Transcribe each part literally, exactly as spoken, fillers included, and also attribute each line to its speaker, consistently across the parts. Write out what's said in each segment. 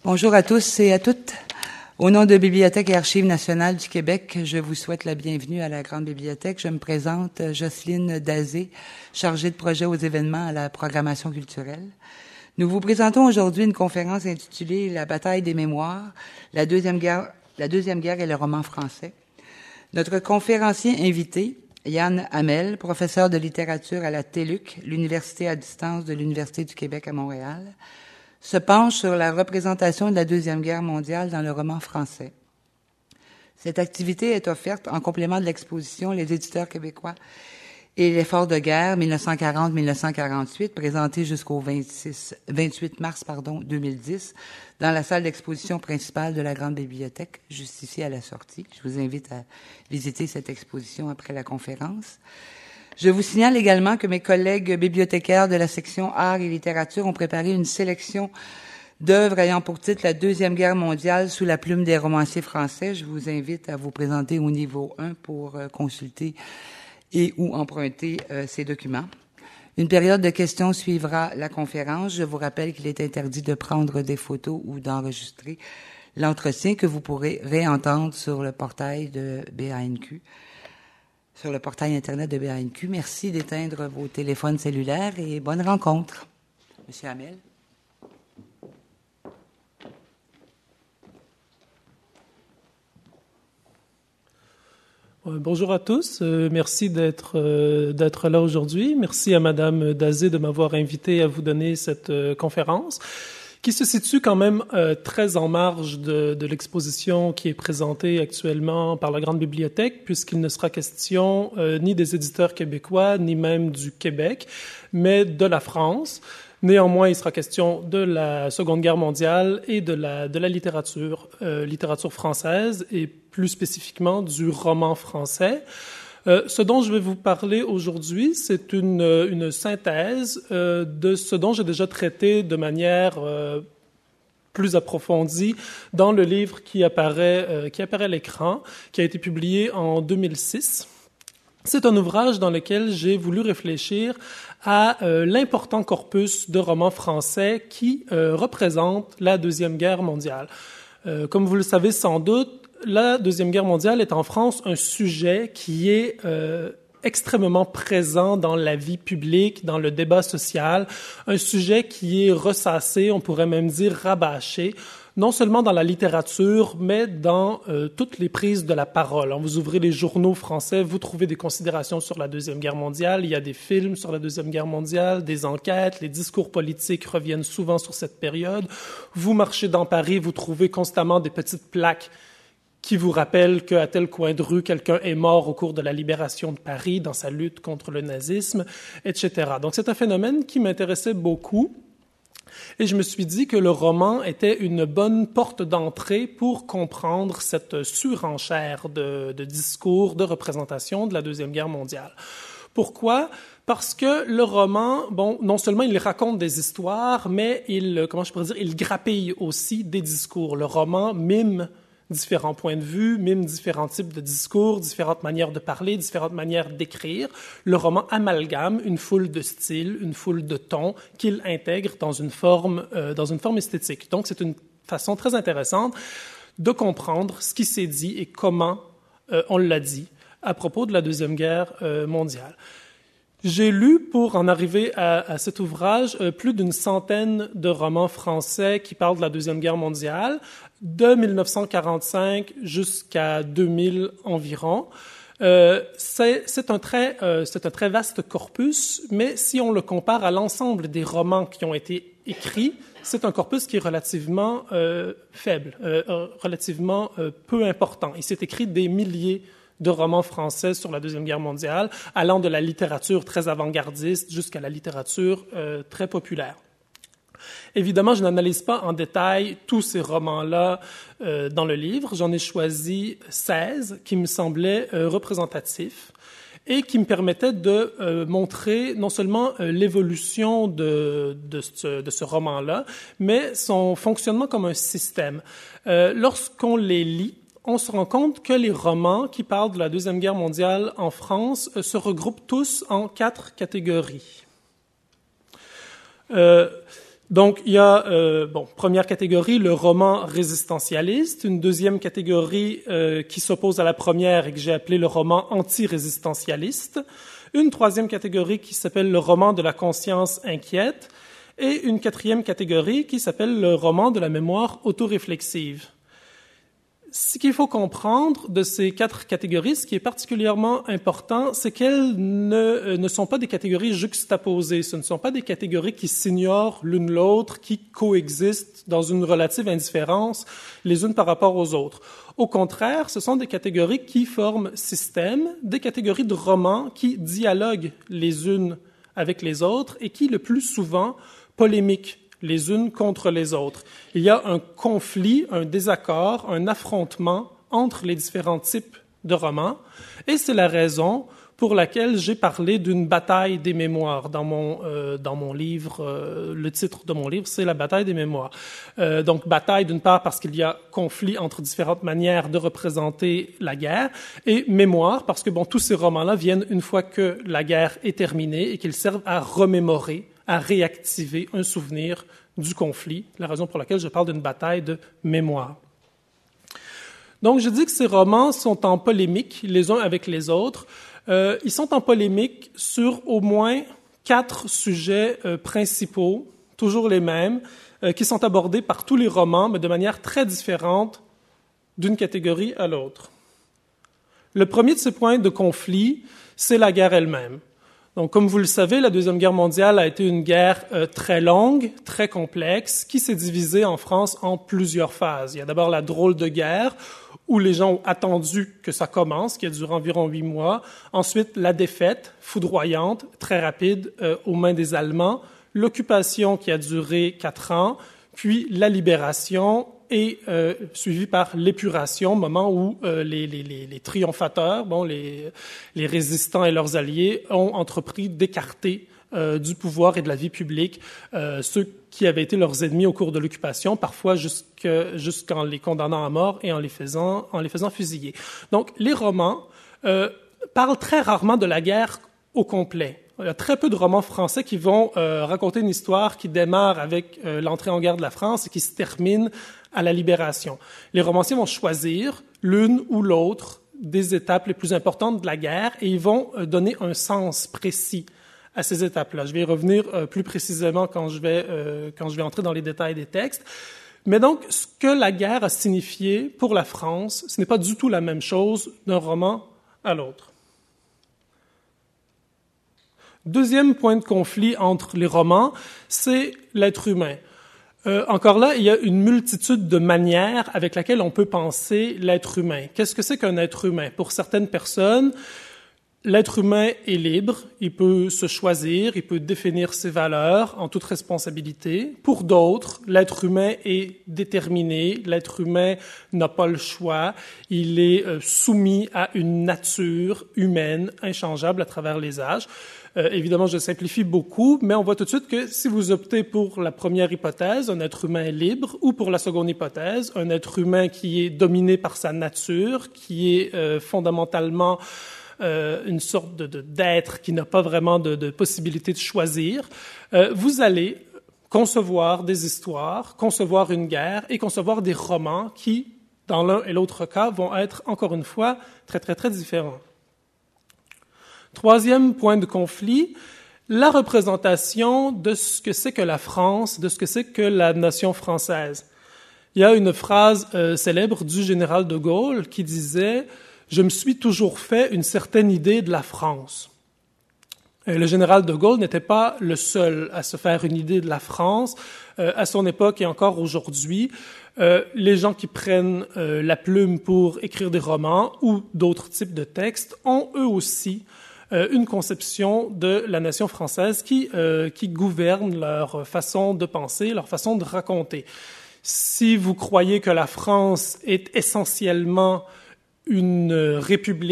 Speaker 1: Bonjour à tous et à toutes. Au nom de Bibliothèque et Archives nationales du Québec, je vous souhaite la bienvenue à la Grande Bibliothèque. Je me présente, Jocelyne Dazé, chargée de projet aux événements à la programmation culturelle. Nous vous présentons aujourd'hui une conférence intitulée « La bataille des mémoires, la deuxième guerre, la deuxième guerre et le roman français ». Notre conférencier invité, Yann Hamel, professeur de littérature à la T E L U C, l'université à distance de l'Université du Québec à Montréal, se penche sur la représentation de la Deuxième Guerre mondiale dans le roman français. Cette activité est offerte en complément de l'exposition « Les éditeurs québécois et l'effort de guerre mille neuf cent quarante à mille neuf cent quarante-huit » présentée jusqu'au vingt-six, vingt-huit mars pardon, deux mille dix dans la salle d'exposition principale de la Grande Bibliothèque, juste ici à la sortie. Je vous invite à visiter cette exposition après la conférence. Je vous signale également que mes collègues bibliothécaires de la section Arts et littérature ont préparé une sélection d'œuvres ayant pour titre La Deuxième Guerre mondiale sous la plume des romanciers français. Je vous invite à vous présenter au niveau un pour euh, consulter et ou emprunter euh, ces documents. Une période de questions suivra la conférence. Je vous rappelle qu'il est interdit de prendre des photos ou d'enregistrer l'entretien que vous pourrez réentendre sur le portail de B A N Q. sur le portail Internet de B A N Q. Merci d'éteindre vos téléphones cellulaires et bonne rencontre. Monsieur Hamel.
Speaker 2: Bonjour à tous. Euh, merci d'être euh, d'être là aujourd'hui. Merci à Madame Dazé de m'avoir invité à vous donner cette euh, conférence, qui se situe quand même euh, très en marge de, de l'exposition qui est présentée actuellement par la Grande Bibliothèque, puisqu'il ne sera question euh, ni des éditeurs québécois, ni même du Québec, mais de la France. Néanmoins, il sera question de la Seconde Guerre mondiale et de la, de la littérature, euh, littérature française, et plus spécifiquement du roman français. Euh, ce dont je vais vous parler aujourd'hui, c'est une, une synthèse euh, de ce dont j'ai déjà traité de manière euh, plus approfondie dans le livre qui apparaît, euh, qui apparaît à l'écran, qui a été publié en deux mille six. C'est un ouvrage dans lequel j'ai voulu réfléchir à euh, l'important corpus de romans français qui euh, représente la Deuxième Guerre mondiale. Euh, comme vous le savez sans doute, la Deuxième Guerre mondiale est en France un sujet qui est euh, extrêmement présent dans la vie publique, dans le débat social, un sujet qui est ressassé, on pourrait même dire rabâché, non seulement dans la littérature, mais dans euh, toutes les prises de la parole. Vous ouvrez les journaux français, vous trouvez des considérations sur la Deuxième Guerre mondiale, il y a des films sur la Deuxième Guerre mondiale, des enquêtes, les discours politiques reviennent souvent sur cette période. Vous marchez dans Paris, vous trouvez constamment des petites plaques qui vous rappellent qu'à tel coin de rue, quelqu'un est mort au cours de la libération de Paris, dans sa lutte contre le nazisme, et cetera. Donc c'est un phénomène qui m'intéressait beaucoup. Et je me suis dit que le roman était une bonne porte d'entrée pour comprendre cette surenchère de, de discours, de représentation de la Deuxième Guerre mondiale. Pourquoi? Parce que le roman, bon, non seulement il raconte des histoires, mais il, comment je pourrais dire, il grappille aussi des discours. Le roman mime différents points de vue, mime différents types de discours, différentes manières de parler, différentes manières d'écrire. Le roman amalgame une foule de styles, une foule de tons qu'il intègre dans une forme, euh, dans une forme esthétique. Donc, c'est une façon très intéressante de comprendre ce qui s'est dit et comment euh, on l'a dit à propos de la Deuxième Guerre euh, mondiale. J'ai lu, pour en arriver à, à cet ouvrage, euh, plus d'une centaine de romans français qui parlent de la Deuxième Guerre mondiale, de mille neuf cent quarante-cinq jusqu'à deux mille environ. Euh, c'est, c'est, un très, euh, c'est un très vaste corpus, mais si on le compare à l'ensemble des romans qui ont été écrits, c'est un corpus qui est relativement euh, faible, euh, relativement euh, peu important. Il s'est écrit des milliers de romans français sur la Deuxième Guerre mondiale, allant de la littérature très avant-gardiste jusqu'à la littérature euh, très populaire. Évidemment, je n'analyse pas en détail tous ces romans-là euh, dans le livre. J'en ai choisi seize qui me semblaient euh, représentatifs et qui me permettaient de euh, montrer non seulement euh, l'évolution de, de, ce, de ce roman-là, mais son fonctionnement comme un système. Euh, lorsqu'on les lit, on se rend compte que les romans qui parlent de la Deuxième Guerre mondiale en France euh, se regroupent tous en quatre catégories. Euh, Donc, il y a, euh, bon, première catégorie, le roman résistentialiste. Une deuxième catégorie euh, qui s'oppose à la première et que j'ai appelée le roman anti-résistentialiste. Une troisième catégorie qui s'appelle le roman de la conscience inquiète. Et une quatrième catégorie qui s'appelle le roman de la mémoire autoréflexive. Ce qu'il faut comprendre de ces quatre catégories, ce qui est particulièrement important, c'est qu'elles ne, ne sont pas des catégories juxtaposées. Ce ne sont pas des catégories qui s'ignorent l'une l'autre, qui coexistent dans une relative indifférence les unes par rapport aux autres. Au contraire, ce sont des catégories qui forment système, des catégories de romans qui dialoguent les unes avec les autres et qui, le plus souvent, polémiquent les unes contre les autres. Il y a un conflit, un désaccord, un affrontement entre les différents types de romans, et c'est la raison pour laquelle j'ai parlé d'une bataille des mémoires dans mon euh, dans mon livre. Euh, le titre de mon livre, c'est la bataille des mémoires. Euh, donc bataille d'une part parce qu'il y a conflit entre différentes manières de représenter la guerre, et mémoire parce que bon tous ces romans-là viennent une fois que la guerre est terminée et qu'ils servent à remémorer, à réactiver un souvenir du conflit, la raison pour laquelle je parle d'une bataille de mémoire. Donc, je dis que ces romans sont en polémique les uns avec les autres. Euh, ils sont en polémique sur au moins quatre sujets euh, principaux, toujours les mêmes, euh, qui sont abordés par tous les romans, mais de manière très différente d'une catégorie à l'autre. Le premier de ces points de conflit, c'est la guerre elle-même. Donc, comme vous le savez, la Deuxième Guerre mondiale a été une guerre euh, très longue, très complexe, qui s'est divisée en France en plusieurs phases. Il y a d'abord la drôle de guerre, où les gens ont attendu que ça commence, qui a duré environ huit mois. Ensuite, la défaite, foudroyante, très rapide, euh, aux mains des Allemands. L'occupation, qui a duré quatre ans. Puis la libération, et euh, suivi par l'épuration, moment où euh, les, les, les, les triomphateurs, bon, les, les résistants et leurs alliés ont entrepris d'écarter euh, du pouvoir et de la vie publique euh, ceux qui avaient été leurs ennemis au cours de l'occupation, parfois jusque, jusqu'en les condamnant à mort et en les faisant, en les faisant fusiller. Donc, les romans euh, parlent très rarement de la guerre au complet. Il y a très peu de romans français qui vont euh, raconter une histoire qui démarre avec euh, l'entrée en guerre de la France et qui se termine à la libération. Les romanciers vont choisir l'une ou l'autre des étapes les plus importantes de la guerre et ils vont euh, donner un sens précis à ces étapes-là. Je vais y revenir euh, plus précisément quand je vais euh, quand je vais entrer dans les détails des textes. Mais donc, ce que la guerre a signifié pour la France, ce n'est pas du tout la même chose d'un roman à l'autre. Deuxième point de conflit entre les romans, c'est l'être humain. Euh, encore là, il y a une multitude de manières avec laquelle on peut penser l'être humain. Qu'est-ce que c'est qu'un être humain? Pour certaines personnes, l'être humain est libre, il peut se choisir, il peut définir ses valeurs en toute responsabilité. Pour d'autres, l'être humain est déterminé, l'être humain n'a pas le choix, il est euh, soumis à une nature humaine inchangeable à travers les âges. Euh, évidemment, je simplifie beaucoup, mais on voit tout de suite que si vous optez pour la première hypothèse, un être humain est libre, ou pour la seconde hypothèse, un être humain qui est dominé par sa nature, qui est euh, fondamentalement euh, une sorte de, de, d'être qui n'a pas vraiment de, de possibilité de choisir, euh, vous allez concevoir des histoires, concevoir une guerre et concevoir des romans qui, dans l'un et l'autre cas, vont être, encore une fois, très, très, très différents. Troisième point de conflit, la représentation de ce que c'est que la France, de ce que c'est que la nation française. Il y a une phrase euh, célèbre du général de Gaulle qui disait « Je me suis toujours fait une certaine idée de la France ». Le général de Gaulle n'était pas le seul à se faire une idée de la France. Euh, à son époque et encore aujourd'hui, euh, les gens qui prennent euh, la plume pour écrire des romans ou d'autres types de textes ont eux aussi euh, une conception de la nation française qui, euh, qui gouverne leur façon de penser, leur façon de raconter. Si vous croyez que la France est essentiellement une république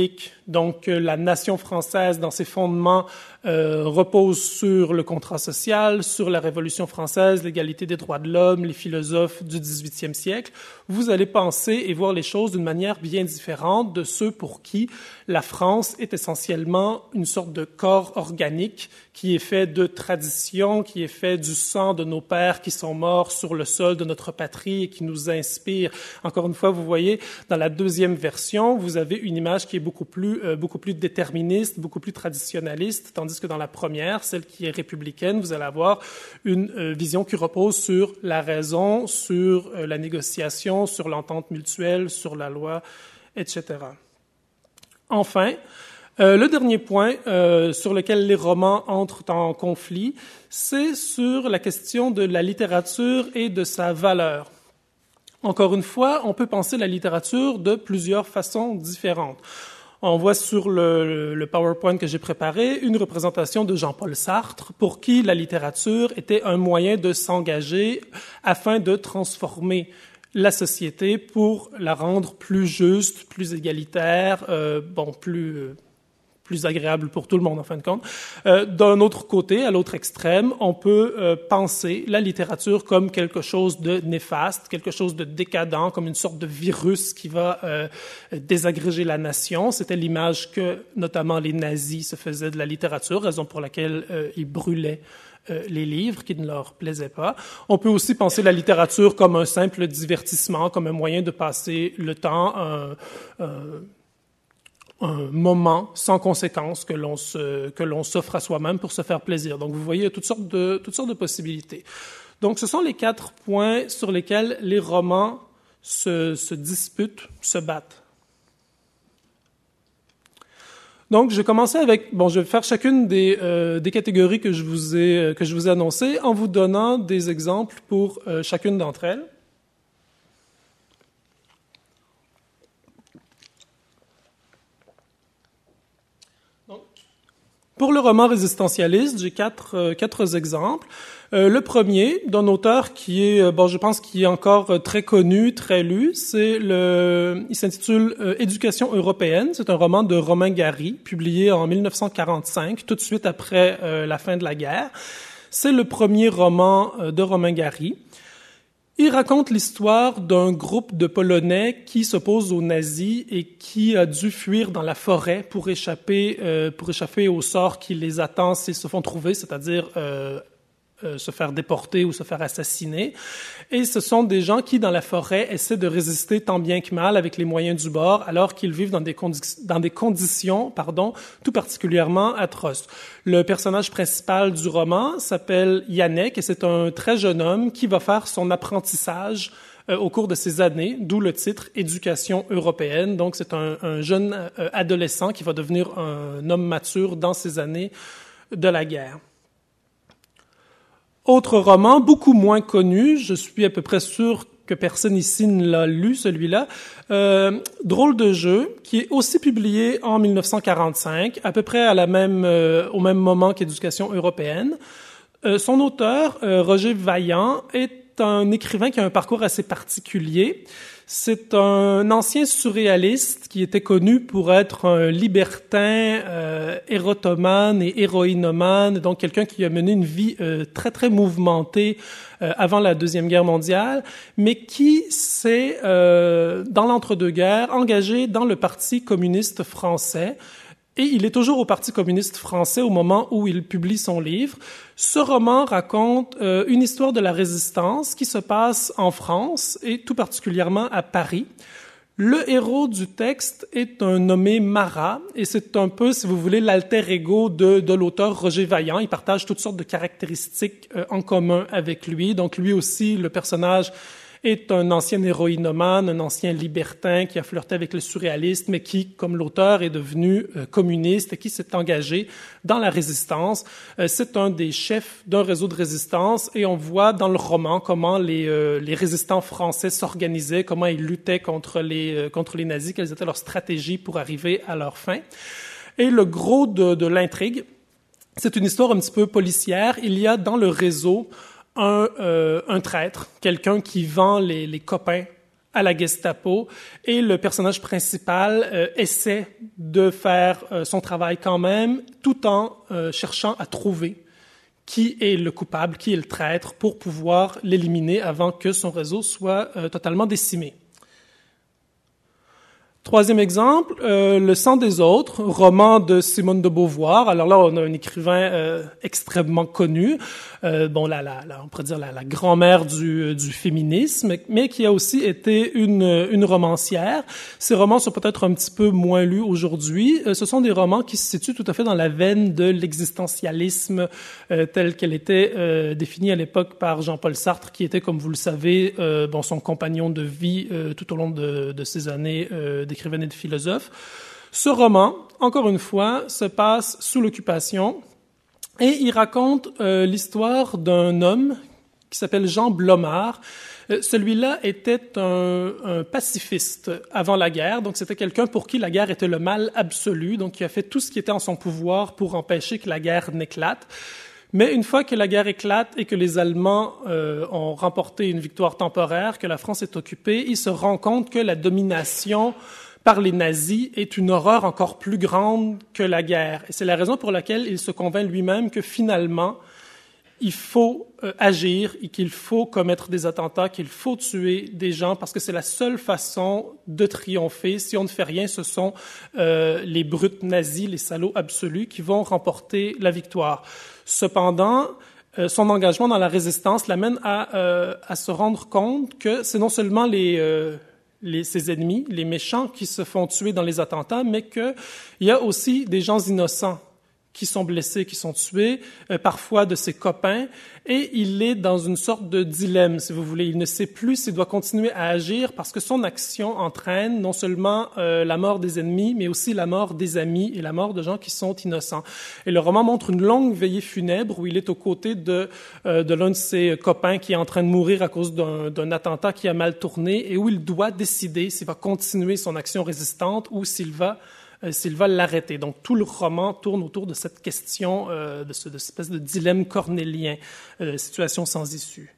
Speaker 2: Donc, la nation française, dans ses fondements, euh, repose sur le contrat social, sur la Révolution française, l'égalité des droits de l'homme, les philosophes du dix-huitième siècle. Vous allez penser et voir les choses d'une manière bien différente de ceux pour qui la France est essentiellement une sorte de corps organique qui est fait de traditions, qui est fait du sang de nos pères qui sont morts sur le sol de notre patrie et qui nous inspire. Encore une fois, vous voyez, dans la deuxième version, vous avez une image qui est beaucoup plus, euh, beaucoup plus déterministe, beaucoup plus traditionnaliste, tandis que dans la première, celle qui est républicaine, vous allez avoir une euh, vision qui repose sur la raison, sur euh, la négociation, sur l'entente mutuelle, sur la loi, et cetera. Enfin, euh, le dernier point euh, sur lequel les romans entrent en conflit, c'est sur la question de la littérature et de sa valeur. Encore une fois, on peut penser la littérature de plusieurs façons différentes. On voit sur le, le PowerPoint que j'ai préparé une représentation de Jean-Paul Sartre, pour qui la littérature était un moyen de s'engager afin de transformer la société pour la rendre plus juste, plus égalitaire, euh, bon, plus euh, plus agréable pour tout le monde en fin de compte. Euh, d'un autre côté, à l'autre extrême, on peut euh, penser la littérature comme quelque chose de néfaste, quelque chose de décadent, comme une sorte de virus qui va euh, désagréger la nation. C'était l'image que notamment les nazis se faisaient de la littérature, raison pour laquelle euh, ils brûlaient Euh, les livres qui ne leur plaisaient pas. On peut aussi penser la littérature comme un simple divertissement, comme un moyen de passer le temps, un, un, un moment sans conséquence que l'on se, que l'on s'offre à soi-même pour se faire plaisir. Donc, vous voyez toutes sortes de, toutes sortes de possibilités. Donc, ce sont les quatre points sur lesquels les romans se, se disputent, se battent. Donc, je vais commencer avec, bon, je vais faire chacune des, euh, des catégories que je vous ai, que je vous ai annoncées en vous donnant des exemples pour euh, chacune d'entre elles. Donc, pour le roman résistentialiste, j'ai quatre, euh, quatre exemples. Euh, le premier, d'un auteur qui est, bon, je pense qui est encore très connu, très lu, c'est le, il s'intitule euh, Éducation européenne. C'est un roman de Romain Gary, publié en mille neuf cent quarante-cinq, tout de suite après euh, la fin de la guerre. C'est le premier roman euh, de Romain Gary. Il raconte l'histoire d'un groupe de Polonais qui s'oppose aux nazis et qui a dû fuir dans la forêt pour échapper, euh, pour échapper au sort qui les attend s'ils se font trouver, c'est-à-dire euh, Euh, se faire déporter ou se faire assassiner. Et ce sont des gens qui, dans la forêt, essaient de résister tant bien que mal avec les moyens du bord, alors qu'ils vivent dans des, condi- dans des conditions pardon, tout particulièrement atroces. Le personnage principal du roman s'appelle Yannick, et c'est un très jeune homme qui va faire son apprentissage euh, au cours de ces années, d'où le titre « Éducation européenne ». Donc, c'est un, un jeune euh, adolescent qui va devenir un homme mature dans ces années de la guerre. Autre roman, beaucoup moins connu, je suis à peu près sûr que personne ici ne l'a lu, celui-là, euh, Drôle de jeu, qui est aussi publié en mille neuf cent quarante-cinq, à peu près à la même, euh, au même moment qu'Éducation européenne. Euh, son auteur, euh, Roger Vaillant, est un écrivain qui a un parcours assez particulier. C'est un ancien surréaliste qui était connu pour être un libertin, euh, érotomane et héroïnomane, donc quelqu'un qui a mené une vie euh, très, très mouvementée euh, avant la Deuxième Guerre mondiale, mais qui s'est, euh, dans l'entre-deux-guerres, engagé dans le Parti communiste français. Et il est toujours au Parti communiste français au moment où il publie son livre. Ce roman raconte euh, une histoire de la résistance qui se passe en France et tout particulièrement à Paris. Le héros du texte est un nommé Marat et c'est un peu, si vous voulez, l'alter ego de, de l'auteur Roger Vaillant. Il partage toutes sortes de caractéristiques euh, en commun avec lui. Donc lui aussi, le personnage est un ancien héroïnomane, un ancien libertin qui a flirté avec le surréalisme, mais qui, comme l'auteur, est devenu euh, communiste et qui s'est engagé dans la résistance. Euh, c'est un des chefs d'un réseau de résistance et on voit dans le roman comment les, euh, les résistants français s'organisaient, comment ils luttaient contre les, euh, contre les nazis, quelles étaient leurs stratégies pour arriver à leur fin. Et le gros de, de l'intrigue, c'est une histoire un petit peu policière. Il y a dans le réseau un, euh, un traître, quelqu'un qui vend les, les copains à la Gestapo et le personnage principal euh, essaie de faire euh, son travail quand même, tout en euh, cherchant à trouver qui est le coupable, qui est le traître, pour pouvoir l'éliminer avant que son réseau soit euh, totalement décimé. Troisième exemple, euh, Le sang des autres, roman de Simone de Beauvoir. Alors là, on a un écrivain euh, extrêmement connu, euh, bon, la, la, la, on pourrait dire la, la grand-mère du, du féminisme, mais qui a aussi été une, une romancière. Ces romans sont peut-être un petit peu moins lus aujourd'hui. Euh, ce sont des romans qui se situent tout à fait dans la veine de l'existentialisme euh, tel qu'elle était euh, définie à l'époque par Jean-Paul Sartre, qui était, comme vous le savez, euh, bon, son compagnon de vie euh, tout au long de, de ces années euh, d'écrivain et de philosophe. Ce roman, encore une fois, se passe sous l'occupation et il raconte euh, l'histoire d'un homme qui s'appelle Jean Blomard. Euh, celui-là était un, un pacifiste avant la guerre, donc c'était quelqu'un pour qui la guerre était le mal absolu, donc il a fait tout ce qui était en son pouvoir pour empêcher que la guerre n'éclate. Mais une fois que la guerre éclate et que les Allemands euh, ont remporté une victoire temporaire, que la France est occupée, il se rend compte que la domination par les nazis est une horreur encore plus grande que la guerre. Et c'est la raison pour laquelle il se convainc lui-même que finalement, il faut euh, agir et qu'il faut commettre des attentats, qu'il faut tuer des gens parce que c'est la seule façon de triompher. Si on ne fait rien, ce sont euh, les brutes nazis, les salauds absolus qui vont remporter la victoire. Cependant, euh, son engagement dans la résistance l'amène à, euh, à se rendre compte que c'est non seulement les... Euh, Les, ses ennemis, les méchants qui se font tuer dans les attentats, mais qu'il y a aussi des gens innocents qui sont blessés, qui sont tués, euh, parfois de ses copains, et il est dans une sorte de dilemme, si vous voulez. Il ne sait plus s'il doit continuer à agir parce que son action entraîne non seulement euh, la mort des ennemis, mais aussi la mort des amis et la mort de gens qui sont innocents. Et le roman montre une longue veillée funèbre où il est aux côtés de, euh, de l'un de ses copains qui est en train de mourir à cause d'un, d'un attentat qui a mal tourné et où il doit décider s'il va continuer son action résistante ou s'il va s'il va l'arrêter. Donc, tout le roman tourne autour de cette question, euh, de, ce, de cette espèce de dilemme cornélien, euh, situation sans issue.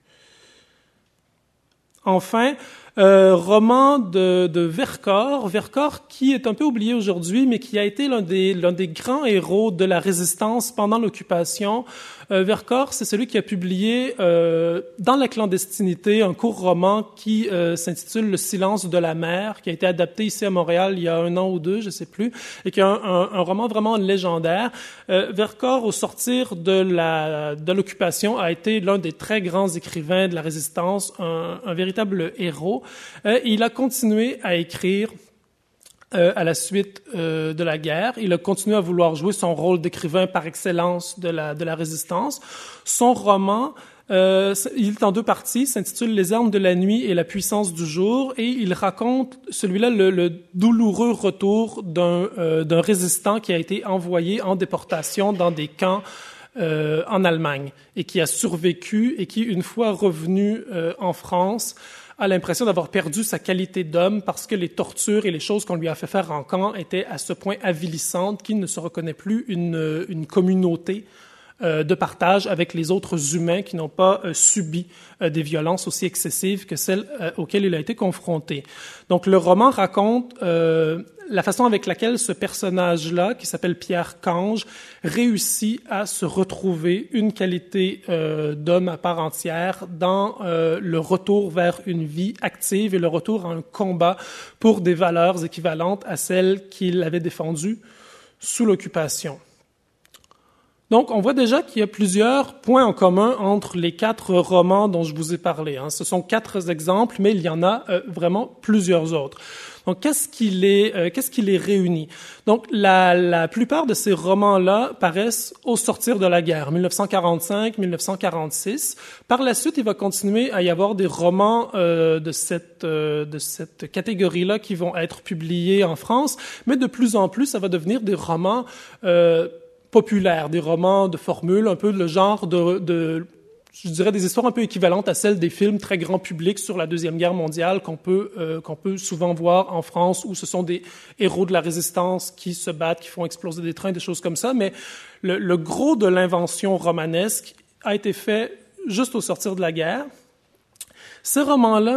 Speaker 2: Enfin, euh, roman de, de Vercors, Vercors qui est un peu oublié aujourd'hui, mais qui a été l'un des, l'un des grands héros de la résistance pendant l'occupation. Euh, Vercors, c'est celui qui a publié euh, dans la clandestinité un court roman qui euh, s'intitule Le silence de la mer, qui a été adapté ici à Montréal il y a un an ou deux, je sais plus, et qui est un, un, un roman vraiment légendaire. Euh, Vercors, au sortir de la de l'occupation, a été l'un des très grands écrivains de la résistance, un, un véritable héros. Euh, il a continué à écrire Euh, à la suite euh, de la guerre. Il a continué à vouloir jouer son rôle d'écrivain par excellence de la, de la résistance. Son roman, euh, il est en deux parties, s'intitule Les armes de la nuit et la puissance du jour, et il raconte, celui-là, le, le douloureux retour d'un, euh, d'un résistant qui a été envoyé en déportation dans des camps euh, en Allemagne et qui a survécu et qui, une fois revenu euh, en France, a l'impression d'avoir perdu sa qualité d'homme parce que les tortures et les choses qu'on lui a fait faire en camp étaient à ce point avilissantes qu'il ne se reconnaît plus une, une communauté euh, de partage avec les autres humains qui n'ont pas euh, subi euh, des violences aussi excessives que celles euh, auxquelles il a été confronté. Donc le roman raconte euh, la façon avec laquelle ce personnage-là, qui s'appelle Pierre Cange, réussit à se retrouver une qualité euh, d'homme à part entière dans euh, le retour vers une vie active et le retour à un combat pour des valeurs équivalentes à celles qu'il avait défendues sous l'occupation. Donc, on voit déjà qu'il y a plusieurs points en commun entre les quatre romans dont je vous ai parlé. Hein. Ce sont quatre exemples, mais il y en a euh, vraiment plusieurs autres. Donc, qu'est-ce qui les, euh, qu'est-ce qui les réunit? Donc, la, la plupart de ces romans-là paraissent au sortir de la guerre, dix-neuf cent quarante-cinq, dix-neuf cent quarante-six. Par la suite, il va continuer à y avoir des romans euh, de cette euh, de cette catégorie-là qui vont être publiés en France, mais de plus en plus, ça va devenir des romans euh, populaires, des romans de formule, un peu le genre de, de, je dirais, des histoires un peu équivalentes à celles des films très grand public sur la Deuxième Guerre mondiale qu'on peut, euh, qu'on peut souvent voir en France, où ce sont des héros de la résistance qui se battent, qui font exploser des trains, des choses comme ça. Mais le, le gros de l'invention romanesque a été fait juste au sortir de la guerre. Ces romans-là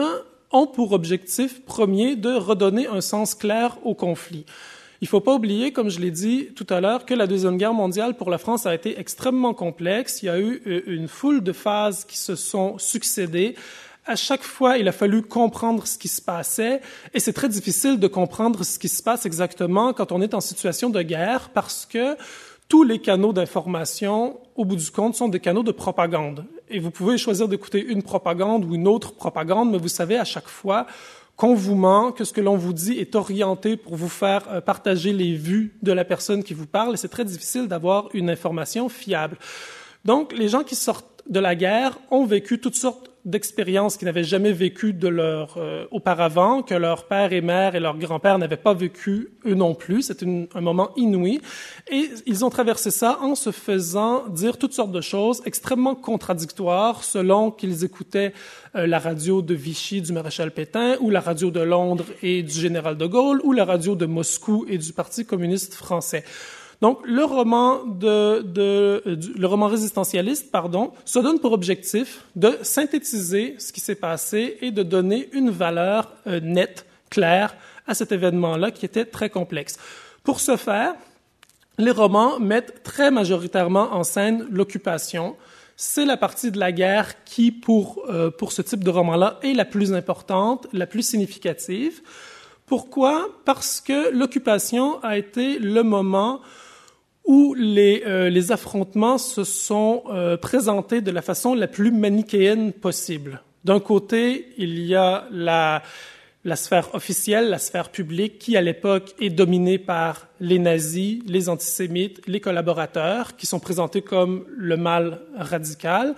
Speaker 2: ont pour objectif premier de redonner un sens clair au conflit. Il ne faut pas oublier, comme je l'ai dit tout à l'heure, que la Deuxième Guerre mondiale pour la France a été extrêmement complexe. Il y a eu une foule de phases qui se sont succédées. À chaque fois, il a fallu comprendre ce qui se passait, et c'est très difficile de comprendre ce qui se passe exactement quand on est en situation de guerre, parce que tous les canaux d'information, au bout du compte, sont des canaux de propagande. Et vous pouvez choisir d'écouter une propagande ou une autre propagande, mais vous savez à chaque fois qu'on vous ment, que ce que l'on vous dit est orienté pour vous faire euh, partager les vues de la personne qui vous parle, et c'est très difficile d'avoir une information fiable. Donc, les gens qui sortent de la guerre ont vécu toutes sortes d'expériences qu'ils n'avaient jamais vécues de leur euh, auparavant, que leurs pères et mères et leurs grands-pères n'avaient pas vécu eux non plus. C'est une, un moment inouï. Et ils ont traversé ça en se faisant dire toutes sortes de choses extrêmement contradictoires selon qu'ils écoutaient euh, la radio de Vichy du maréchal Pétain, ou la radio de Londres et du général de Gaulle, ou la radio de Moscou et du Parti communiste français. Donc, le roman de, de, de, le roman résistentialiste, pardon, se donne pour objectif de synthétiser ce qui s'est passé et de donner une valeur euh, nette, claire à cet événement-là qui était très complexe. Pour ce faire, les romans mettent très majoritairement en scène l'occupation. C'est la partie de la guerre qui, pour, euh, pour ce type de roman-là, est la plus importante, la plus significative. Pourquoi? Parce que l'occupation a été le moment où les, euh, les affrontements se sont euh, présentés de la façon la plus manichéenne possible. D'un côté, il y a la, la sphère officielle, la sphère publique, qui à l'époque est dominée par les nazis, les antisémites, les collaborateurs, qui sont présentés comme le mal radical.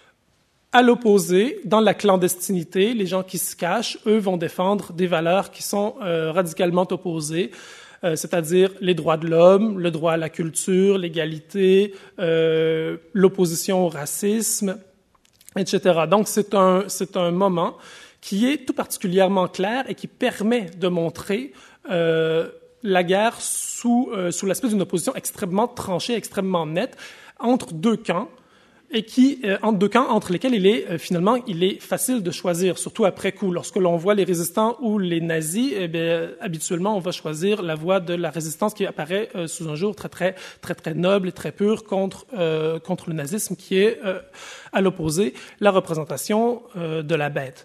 Speaker 2: À l'opposé, dans la clandestinité, les gens qui se cachent, eux, vont défendre des valeurs qui sont euh, radicalement opposées. Euh, c'est-à-dire les droits de l'homme, le droit à la culture, l'égalité, euh, l'opposition au racisme, et cetera. Donc, c'est un, c'est un moment qui est tout particulièrement clair et qui permet de montrer euh, la guerre sous, euh, sous l'aspect d'une opposition extrêmement tranchée, extrêmement nette, entre deux camps, et qui, euh, entre deux camps entre lesquels il est, euh, finalement, il est facile de choisir, surtout après coup. Lorsque l'on voit les résistants ou les nazis, eh bien, habituellement, on va choisir la voie de la résistance qui apparaît euh, sous un jour très, très, très, très noble et très pur contre, euh, contre le nazisme, qui est, euh, à l'opposé, la représentation euh, de la bête.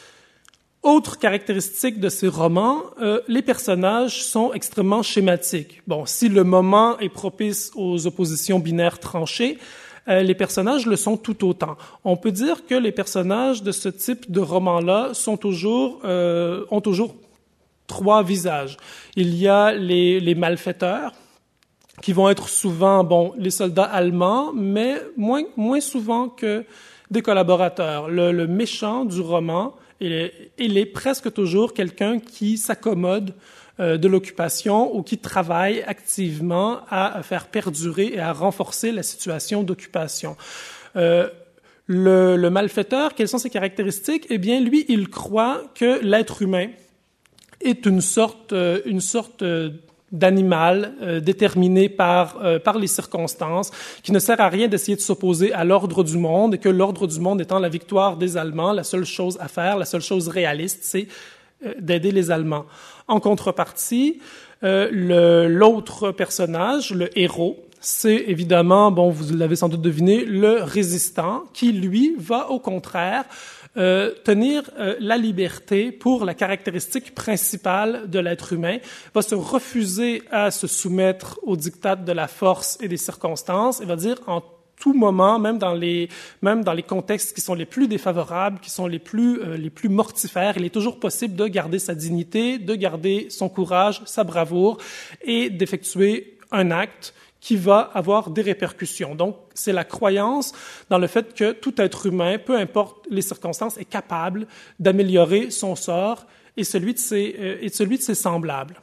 Speaker 2: Autre caractéristique de ces romans, euh, les personnages sont extrêmement schématiques. Bon, si le moment est propice aux oppositions binaires tranchées, Euh, les personnages le sont tout autant. On peut dire que les personnages de ce type de roman-là sont toujours, euh, ont toujours trois visages. Il y a les, les malfaiteurs, qui vont être souvent, bon, les soldats allemands, mais moins, moins souvent que des collaborateurs. Le, le méchant du roman, il est, il est presque toujours quelqu'un qui s'accommode de l'occupation ou qui travaille activement à faire perdurer et à renforcer la situation d'occupation. Euh, le, le malfaiteur, quelles sont ses caractéristiques? Eh bien, lui, il croit que l'être humain est une sorte, euh, une sorte euh, d'animal euh, déterminé par, euh, par les circonstances, qui ne sert à rien d'essayer de s'opposer à l'ordre du monde, et que l'ordre du monde étant la victoire des Allemands, la seule chose à faire, la seule chose réaliste, c'est euh, d'aider les Allemands. En contrepartie, euh, le, l'autre personnage, le héros, c'est évidemment, bon, vous l'avez sans doute deviné, le résistant, qui, lui, va au contraire euh, tenir euh, la liberté pour la caractéristique principale de l'être humain, va se refuser à se soumettre aux diktats de la force et des circonstances, et va dire en tout moment, même dans les, même dans les contextes qui sont les plus défavorables, qui sont les plus, euh, les plus mortifères, il est toujours possible de garder sa dignité, de garder son courage, sa bravoure et d'effectuer un acte qui va avoir des répercussions. Donc, c'est la croyance dans le fait que tout être humain, peu importe les circonstances, est capable d'améliorer son sort et celui de ses, euh, et celui de ses semblables.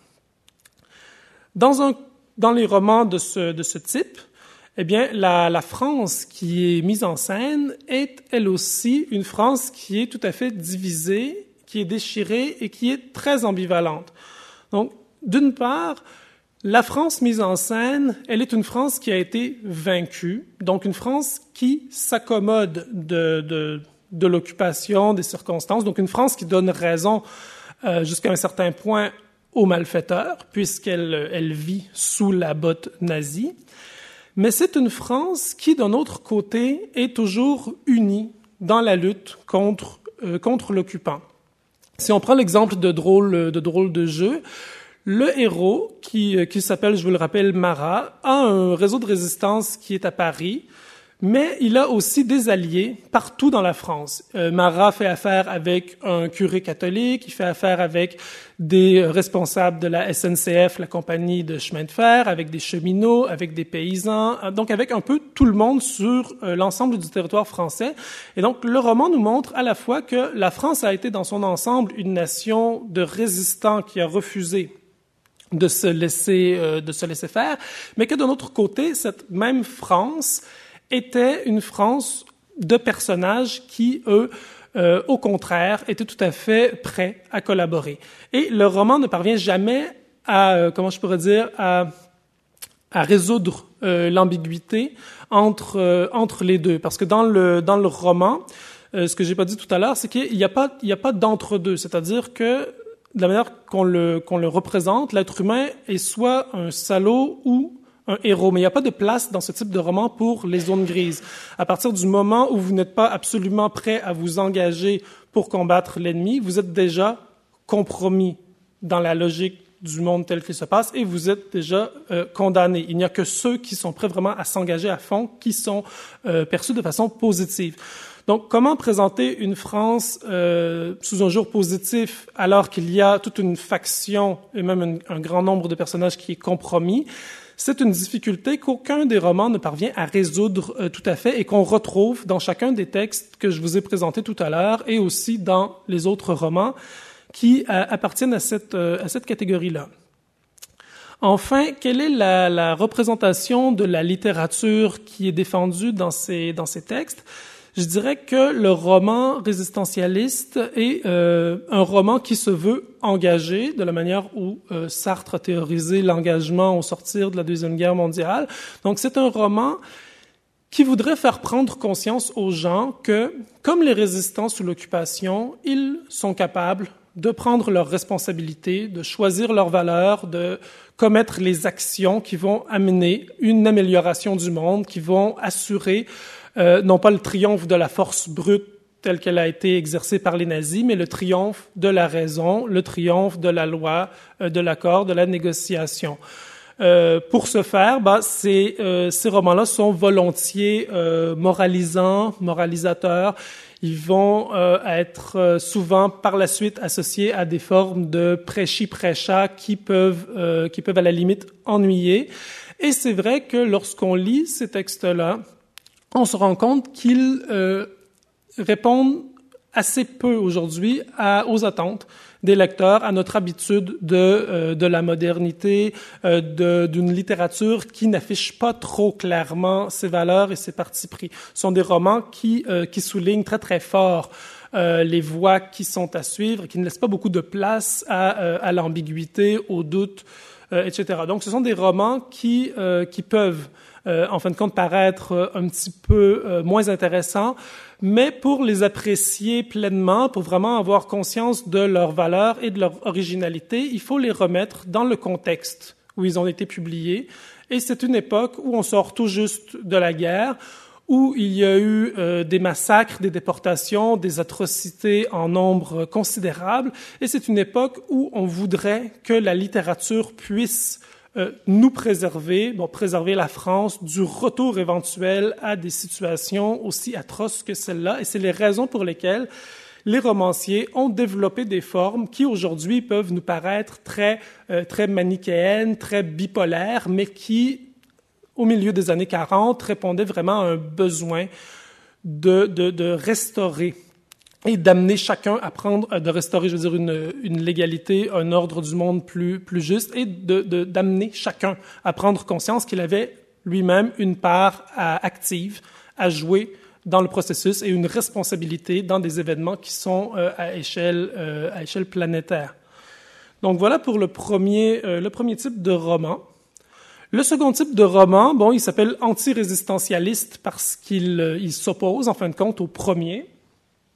Speaker 2: Dans un, dans les romans de ce, de ce type, eh bien, la, la France qui est mise en scène est, elle aussi, une France qui est tout à fait divisée, qui est déchirée et qui est très ambivalente. Donc, d'une part, la France mise en scène, elle est une France qui a été vaincue, donc une France qui s'accommode de, de, de l'occupation, des circonstances. Donc une France qui donne raison euh, jusqu'à un certain point aux malfaiteurs, puisqu'elle elle vit sous la botte nazie. Mais c'est une France qui, d'un autre côté, est toujours unie dans la lutte contre, euh, contre l'occupant. Si on prend l'exemple de drôle de, drôle de jeu, le héros, qui, qui s'appelle, je vous le rappelle, Marat, a un réseau de résistance qui est à Paris, mais il a aussi des alliés partout dans la France. Euh, Marat fait affaire avec un curé catholique, il fait affaire avec des responsables de la S N C F, la compagnie de chemin de fer, avec des cheminots, avec des paysans, donc avec un peu tout le monde sur euh, l'ensemble du territoire français. Et donc le roman nous montre à la fois que la France a été dans son ensemble une nation de résistants qui a refusé de se laisser, euh, de se laisser faire, mais que d'un autre côté, cette même France était une France de personnages qui, eux, euh, au contraire, étaient tout à fait prêts à collaborer. Et le roman ne parvient jamais à, euh, comment je pourrais dire, à, à résoudre euh, l'ambiguïté entre euh, entre les deux, parce que dans le dans le roman, euh, ce que j'ai pas dit tout à l'heure, c'est qu'il y a pas il y a pas d'entre-deux, c'est-à-dire que de la manière qu'on le qu'on le représente, l'être humain est soit un salaud ou un héros, mais il n'y a pas de place dans ce type de roman pour les zones grises. À partir du moment où vous n'êtes pas absolument prêt à vous engager pour combattre l'ennemi, vous êtes déjà compromis dans la logique du monde tel qu'il se passe et vous êtes déjà euh, condamné. Il n'y a que ceux qui sont prêts vraiment à s'engager à fond qui sont euh, perçus de façon positive. Donc, comment présenter une France euh, sous un jour positif alors qu'il y a toute une faction et même un, un grand nombre de personnages qui est compromis? C'est une difficulté qu'aucun des romans ne parvient à résoudre euh, tout à fait et qu'on retrouve dans chacun des textes que je vous ai présentés tout à l'heure et aussi dans les autres romans qui euh, appartiennent à cette, euh, à cette catégorie-là. Enfin, quelle est la, la représentation de la littérature qui est défendue dans ces, dans ces textes? Je dirais que le roman résistentialiste est euh, un roman qui se veut engagé, de la manière où euh, Sartre a théorisé l'engagement au sortir de la Deuxième Guerre mondiale. Donc c'est un roman qui voudrait faire prendre conscience aux gens que, comme les résistants sous l'occupation, ils sont capables de prendre leurs responsabilités, de choisir leurs valeurs, de commettre les actions qui vont amener une amélioration du monde, qui vont assurer Euh, non pas le triomphe de la force brute telle qu'elle a été exercée par les nazis, mais le triomphe de la raison, le triomphe de la loi, euh, de l'accord, de la négociation. Euh, pour ce faire, bah, ces, euh, ces romans-là sont volontiers euh, moralisants, moralisateurs. Ils vont euh, être euh, souvent par la suite associés à des formes de prêchi-prêcha qui peuvent, euh, qui peuvent à la limite ennuyer. Et c'est vrai que lorsqu'on lit ces textes-là, on se rend compte qu'ils euh, répondent assez peu aujourd'hui à, aux attentes des lecteurs, à notre habitude de, euh, de la modernité, euh, de, d'une littérature qui n'affiche pas trop clairement ses valeurs et ses partis pris. Ce sont des romans qui, euh, qui soulignent très très fort euh, les voies qui sont à suivre, qui ne laissent pas beaucoup de place à, euh, à l'ambiguïté, au doute, euh, et cetera. Donc ce sont des romans qui, euh, qui peuvent Euh, en fin de compte, paraître euh, un petit peu euh, moins intéressants, mais pour les apprécier pleinement, pour vraiment avoir conscience de leurs valeurs et de leur originalité, il faut les remettre dans le contexte où ils ont été publiés. Et c'est une époque où on sort tout juste de la guerre, où il y a eu euh, des massacres, des déportations, des atrocités en nombre considérable. Et c'est une époque où on voudrait que la littérature puisse Euh, nous préserver, bon, préserver la France du retour éventuel à des situations aussi atroces que celle-là. Et c'est les raisons pour lesquelles les romanciers ont développé des formes qui aujourd'hui peuvent nous paraître très, euh, très manichéennes, très bipolaires, mais qui, au milieu des années quarante, répondaient vraiment à un besoin de, de, de restaurer et d'amener chacun à prendre, de restaurer, je veux dire, une, une légalité, un ordre du monde plus, plus juste, et de, de, d'amener chacun à prendre conscience qu'il avait lui-même une part à, active à jouer dans le processus et une responsabilité dans des événements qui sont euh, à échelle, euh, à échelle planétaire. Donc voilà pour le premier, euh, le premier type de roman. Le second type de roman, bon, il s'appelle anti-résistentialiste parce qu'il euh, il s'oppose, en fin de compte, au premier.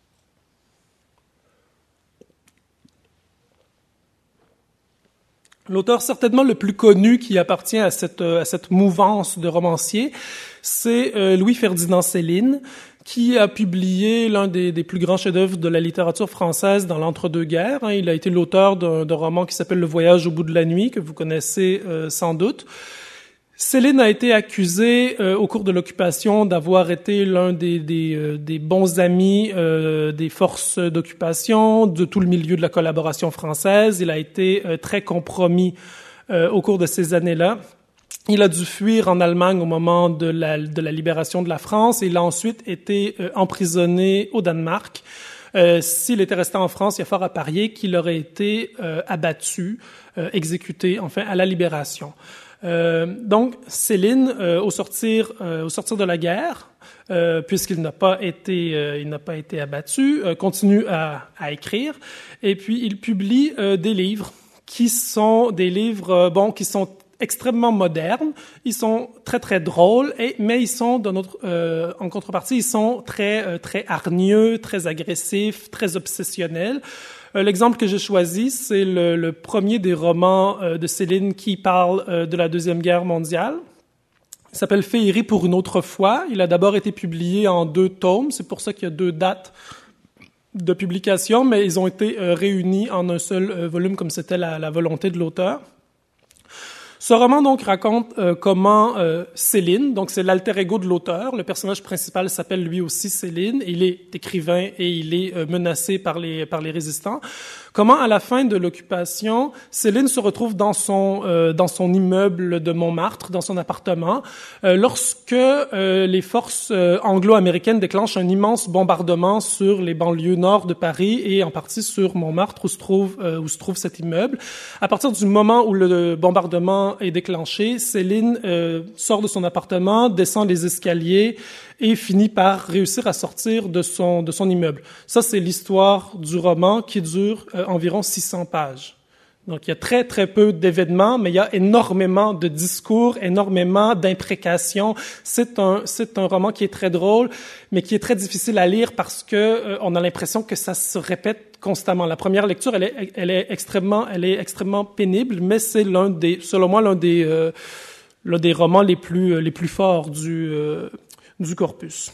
Speaker 2: L'auteur certainement le plus connu qui appartient à cette, à cette mouvance de romanciers, c'est euh, Louis-Ferdinand Céline, qui a publié l'un des, des plus grands chefs-d'œuvre de la littérature française dans l'entre-deux-guerres. Hein. Il a été l'auteur d'un, d'un roman qui s'appelle Le Voyage au bout de la nuit, que vous connaissez euh, sans doute. Céline a été accusé euh, au cours de l'occupation d'avoir été l'un des, des, euh, des bons amis euh, des forces d'occupation, de tout le milieu de la collaboration française. Il a été euh, très compromis euh, au cours de ces années-là. Il a dû fuir en Allemagne au moment de la, de la libération de la France et il a ensuite été euh, emprisonné au Danemark. Euh, s'il était resté en France, il y a fort à parier qu'il aurait été euh, abattu, euh, exécuté, enfin, à la libération. Euh, donc, Céline, euh, au sortir, euh, au sortir de la guerre, euh, puisqu'il n'a pas été, euh, il n'a pas été abattu, euh, continue à, à écrire, et puis il publie euh, des livres qui sont des livres, euh, bon, qui sont extrêmement modernes. Ils sont très très drôles, et mais ils sont dans notre, euh, en contrepartie, ils sont très euh, très hargneux, très agressifs, très obsessionnels. L'exemple que j'ai choisi, c'est le, le premier des romans euh, de Céline qui parle euh, de la Deuxième Guerre mondiale. Il s'appelle Féerie pour une autre fois. Il a d'abord été publié en deux tomes. C'est pour ça qu'il y a deux dates de publication, mais ils ont été euh, réunis en un seul euh, volume, comme c'était la, la volonté de l'auteur. Ce roman donc raconte euh, comment euh, Céline, donc c'est l'alter ego de l'auteur, le personnage principal s'appelle lui aussi Céline, il est écrivain et il est euh, menacé par les par les résistants. Comment à la fin de l'occupation, Céline se retrouve dans son euh, dans son immeuble de Montmartre, dans son appartement, euh, lorsque euh, les forces euh, anglo-américaines déclenchent un immense bombardement sur les banlieues nord de Paris et en partie sur Montmartre où se trouve euh, où se trouve cet immeuble. À partir du moment où le bombardement est déclenché, Céline euh, sort de son appartement, descend les escaliers et finit par réussir à sortir de son de son immeuble. Ça, c'est l'histoire du roman qui dure euh, environ six cents pages. Donc, il y a très, très peu d'événements, mais il y a énormément de discours, énormément d'imprécations. C'est un, c'est un roman qui est très drôle, mais qui est très difficile à lire parce que euh, on a l'impression que ça se répète constamment. La première lecture, elle est, elle est extrêmement, elle est extrêmement pénible, mais c'est l'un des, selon moi, l'un des, euh, l'un des romans les plus, les plus forts du, euh, du corpus.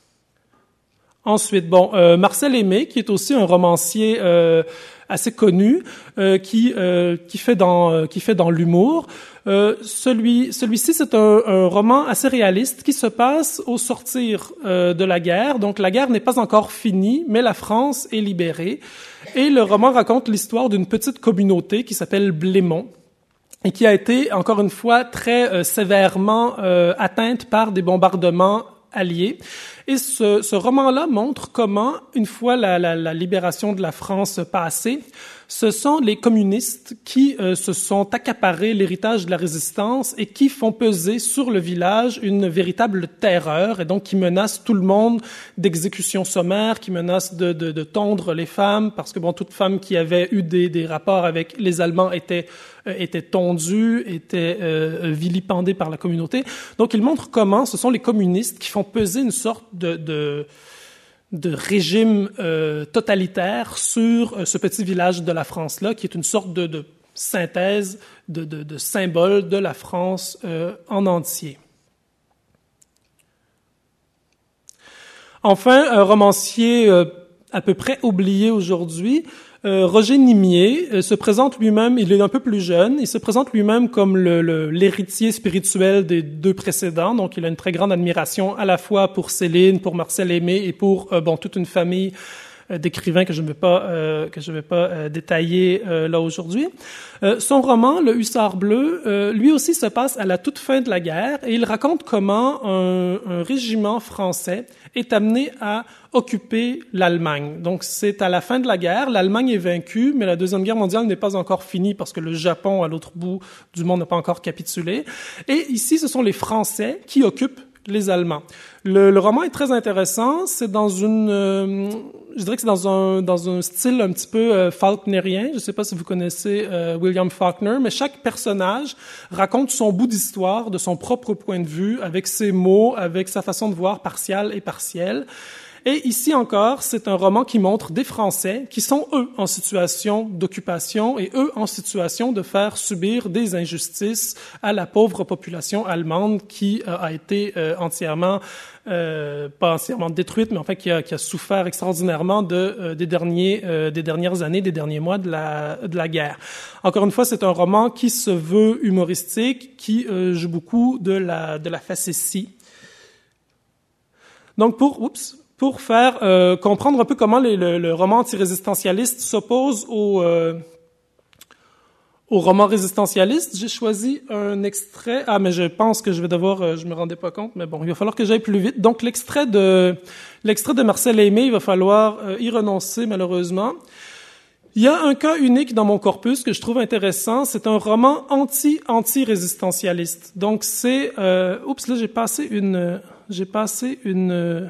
Speaker 2: Ensuite, bon, euh, Marcel Aimé, qui est aussi un romancier euh, assez connu, euh, qui euh, qui fait dans euh, qui fait dans l'humour. Euh, celui celui-ci, c'est un, un roman assez réaliste qui se passe au sortir euh, de la guerre. Donc, la guerre n'est pas encore finie, mais la France est libérée. Et le roman raconte l'histoire d'une petite communauté qui s'appelle Blémont et qui a été, encore une fois, très euh, sévèrement euh, atteinte par des bombardements alliés. Et ce, ce roman-là montre comment, une fois la, la, la libération de la France passée, ce sont les communistes qui euh, se sont accaparés l'héritage de la résistance et qui font peser sur le village une véritable terreur et donc qui menacent tout le monde d'exécutions sommaires, qui menacent de, de, de tondre les femmes parce que bon, toute femme qui avait eu des, des rapports avec les Allemands était euh, était tondue, était euh, vilipendée par la communauté. Donc, il montre comment ce sont les communistes qui font peser une sorte de, de de régime euh, totalitaire sur euh, ce petit village de la France-là, qui est une sorte de, de synthèse, de, de, de symbole de la France euh, en entier. Enfin, un romancier euh, à peu près oublié aujourd'hui, euh, Roger Nimier euh, se présente lui-même, il est un peu plus jeune, il se présente lui-même comme le, le, l'héritier spirituel des deux précédents, donc il a une très grande admiration à la fois pour Céline, pour Marcel Aimé et pour euh, bon toute une famille euh, d'écrivains que je ne vais pas euh, que je vais pas euh, détailler euh, là aujourd'hui. Euh, son roman, Le Hussard bleu, euh, lui aussi se passe à la toute fin de la guerre et il raconte comment un, un régiment français est amené à occuper l'Allemagne. Donc, c'est à la fin de la guerre, l'Allemagne est vaincue, mais la Deuxième Guerre mondiale n'est pas encore finie parce que le Japon, à l'autre bout du monde, n'a pas encore capitulé. Et ici, ce sont les Français qui occupent les Allemands. Le, le roman est très intéressant. C'est dans une, euh, je dirais que c'est dans un dans un style un petit peu euh, faulknerien. Je ne sais pas si vous connaissez euh, William Faulkner, mais chaque personnage raconte son bout d'histoire de son propre point de vue, avec ses mots, avec sa façon de voir partiale et partielle. Et ici encore, c'est un roman qui montre des Français qui sont, eux, en situation d'occupation et, eux, en situation de faire subir des injustices à la pauvre population allemande qui euh, a été euh, entièrement, euh, pas entièrement détruite, mais en fait qui a, qui a souffert extraordinairement de, euh, des, derniers, euh, des dernières années, des derniers mois de la, de la guerre. Encore une fois, c'est un roman qui se veut humoristique, qui euh, joue beaucoup de la, de la facétie. Donc, pour, oups, pour faire euh, comprendre un peu comment les, le, le roman antirésistentialiste s'oppose au, euh, au roman résistentialiste, j'ai choisi un extrait. Ah, mais je pense que je vais devoir, euh, je me rendais pas compte, mais bon, il va falloir que j'aille plus vite. Donc, l'extrait de l'extrait de Marcel Aimé, il va falloir euh, y renoncer malheureusement. Il y a un cas unique dans mon corpus que je trouve intéressant. C'est un roman anti anti-résistentialiste. Donc, c'est, euh, oups, là j'ai passé une, j'ai passé une.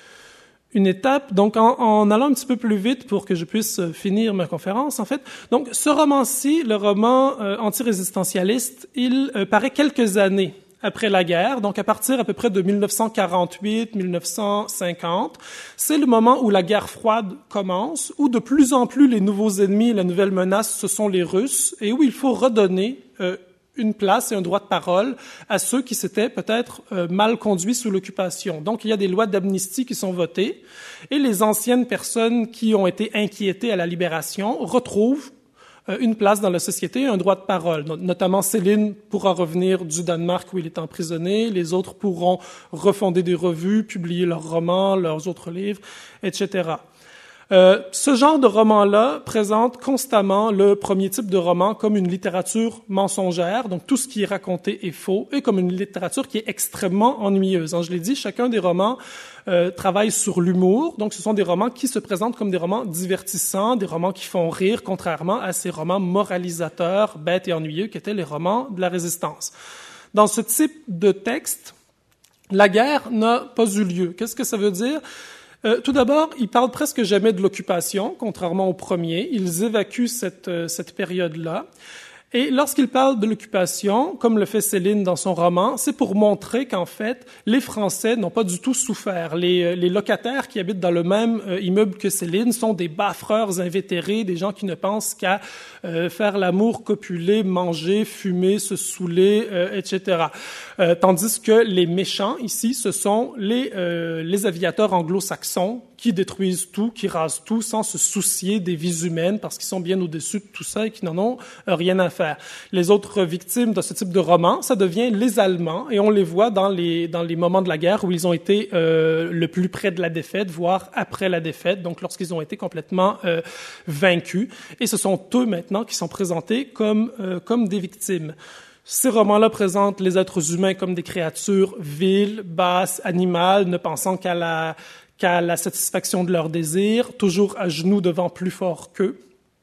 Speaker 2: une étape, donc en, en allant un petit peu plus vite pour que je puisse finir ma conférence, en fait. Donc, ce roman-ci, le roman euh, antirésistentialiste, il euh, paraît quelques années après la guerre, donc à partir à peu près de dix-neuf cent quarante-huit à dix-neuf cent cinquante. C'est le moment où la guerre froide commence, où de plus en plus les nouveaux ennemis, la nouvelle menace, ce sont les Russes, et où il faut redonner euh, une place et un droit de parole à ceux qui s'étaient peut-être euh, mal conduits sous l'occupation. Donc, il y a des lois d'amnistie qui sont votées et les anciennes personnes qui ont été inquiétées à la libération retrouvent euh, une place dans la société et un droit de parole. Notamment, Céline pourra revenir du Danemark où il est emprisonné, les autres pourront refonder des revues, publier leurs romans, leurs autres livres, et cetera. Euh, ce genre de roman-là présente constamment le premier type de roman comme une littérature mensongère, donc tout ce qui est raconté est faux, et comme une littérature qui est extrêmement ennuyeuse. Hein, je l'ai dit, chacun des romans euh, travaille sur l'humour, donc ce sont des romans qui se présentent comme des romans divertissants, des romans qui font rire, contrairement à ces romans moralisateurs, bêtes et ennuyeux qui étaient les romans de la Résistance. Dans ce type de texte, la guerre n'a pas eu lieu. Qu'est-ce que ça veut dire? Euh, tout d'abord, ils parlent presque jamais de l'occupation, contrairement au premier. Ils évacuent cette, euh, cette période-là. Et lorsqu'ils parlent de l'occupation, comme le fait Céline dans son roman, c'est pour montrer qu'en fait, les Français n'ont pas du tout souffert. Les, les locataires qui habitent dans le même euh, immeuble que Céline sont des bafreurs invétérés, des gens qui ne pensent qu'à euh, faire l'amour, copuler, manger, fumer, se saouler, euh, et cetera. Euh, tandis que les méchants, ici, ce sont les, euh, les aviateurs anglo-saxons qui détruisent tout, qui rasent tout, sans se soucier des vies humaines, parce qu'ils sont bien au-dessus de tout ça et qui n'en ont euh, rien à faire. Les autres victimes de ce type de roman, ça devient les Allemands, et on les voit dans les dans les moments de la guerre où ils ont été euh, le plus près de la défaite, voire après la défaite, donc lorsqu'ils ont été complètement euh, vaincus. Et ce sont eux maintenant qui sont présentés comme euh, comme des victimes. Ces romans-là présentent les êtres humains comme des créatures viles, basses, animales, ne pensant qu'à la qu'à la satisfaction de leurs désirs, toujours à genoux devant plus fort qu'eux.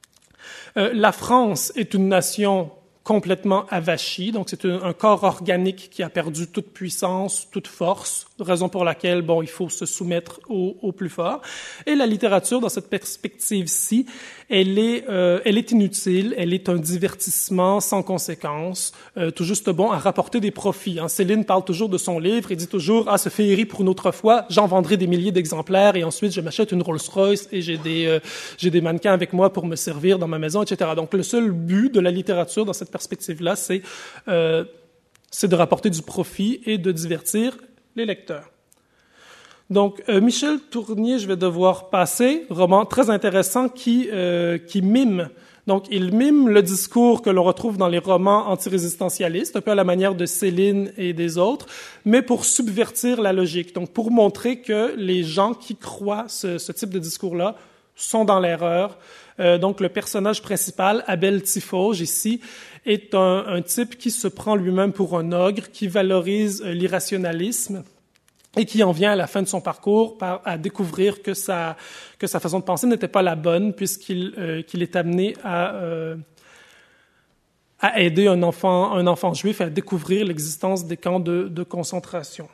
Speaker 2: Euh, la France est une nation complètement avachie, donc c'est un, un corps organique qui a perdu toute puissance, toute force, raison pour laquelle, bon, il faut se soumettre au, au plus fort. Et la littérature, dans cette perspective-ci, elle est, euh, elle est inutile, elle est un divertissement sans conséquence, euh, tout juste bon à rapporter des profits. Hein. Céline parle toujours de son livre et dit toujours « Ah, ce féerie pour une autre fois, j'en vendrai des milliers d'exemplaires et ensuite je m'achète une Rolls-Royce et j'ai des, euh, j'ai des mannequins avec moi pour me servir dans ma maison, et cetera » Donc le seul but de la littérature dans cette perspective-là, c'est, euh, c'est de rapporter du profit et de divertir les lecteurs. Donc, euh, Michel Tournier, je vais devoir passer, roman très intéressant qui, euh, qui mime. Donc, il mime le discours que l'on retrouve dans les romans antirésistentialistes, un peu à la manière de Céline et des autres, mais pour subvertir la logique. Donc, pour montrer que les gens qui croient ce, ce type de discours-là sont dans l'erreur. Euh, donc, le personnage principal, Abel Tifauge, ici, est un, un type qui se prend lui-même pour un ogre, qui valorise euh, l'irrationalisme et qui en vient à la fin de son parcours par, à découvrir que sa, que sa façon de penser n'était pas la bonne, puisqu'il euh, qu'il est amené à, euh, à aider un enfant, un enfant juif à découvrir l'existence des camps de, de concentration.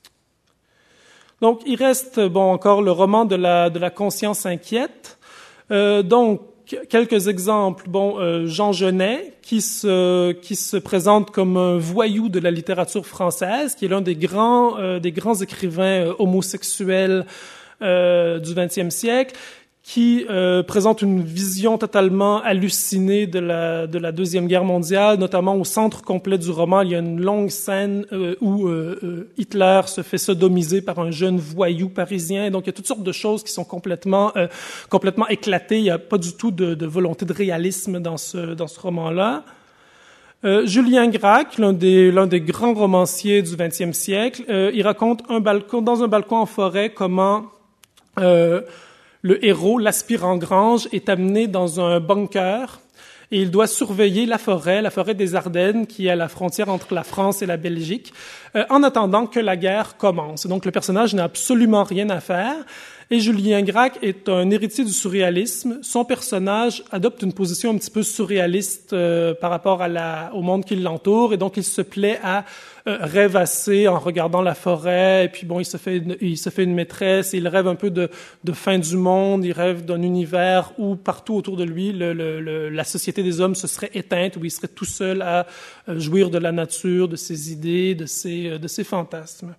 Speaker 2: Donc, il reste, bon, encore le roman de la, de la conscience inquiète. Euh, donc, quelques exemples. Bon, euh, Jean Genet, qui se qui se présente comme un voyou de la littérature française, qui est l'un des grands euh, des grands écrivains euh, homosexuels euh, du vingtième siècle, qui euh, présente une vision totalement hallucinée de la de la Deuxième Guerre mondiale, notamment au centre complet du roman. Il y a une longue scène euh, où euh, euh, Hitler se fait sodomiser par un jeune voyou parisien. Donc, il y a toutes sortes de choses qui sont complètement euh, complètement éclatées. Il n'y a pas du tout de, de volonté de réalisme dans ce dans ce roman-là. Euh, Julien Gracq, l'un des l'un des grands romanciers du vingtième siècle, euh, il raconte un balcon dans un balcon en forêt comment euh, le héros, l'aspirant Grange, est amené dans un bunker et il doit surveiller la forêt, la forêt des Ardennes, qui est à la frontière entre la France et la Belgique, euh, en attendant que la guerre commence. Donc le personnage n'a absolument rien à faire. Et Julien Gracq est un héritier du surréalisme. Son personnage adopte une position un petit peu surréaliste euh, par rapport à la, au monde qui l'entoure, et donc il se plaît à euh, rêvasser en regardant la forêt. Et puis bon, il se fait une, il se fait une maîtresse. Et il rêve un peu de, de fin du monde. Il rêve d'un univers où partout autour de lui, le, le, le, la société des hommes se serait éteinte, où il serait tout seul à euh, jouir de la nature, de ses idées, de ses, euh, de ses fantasmes.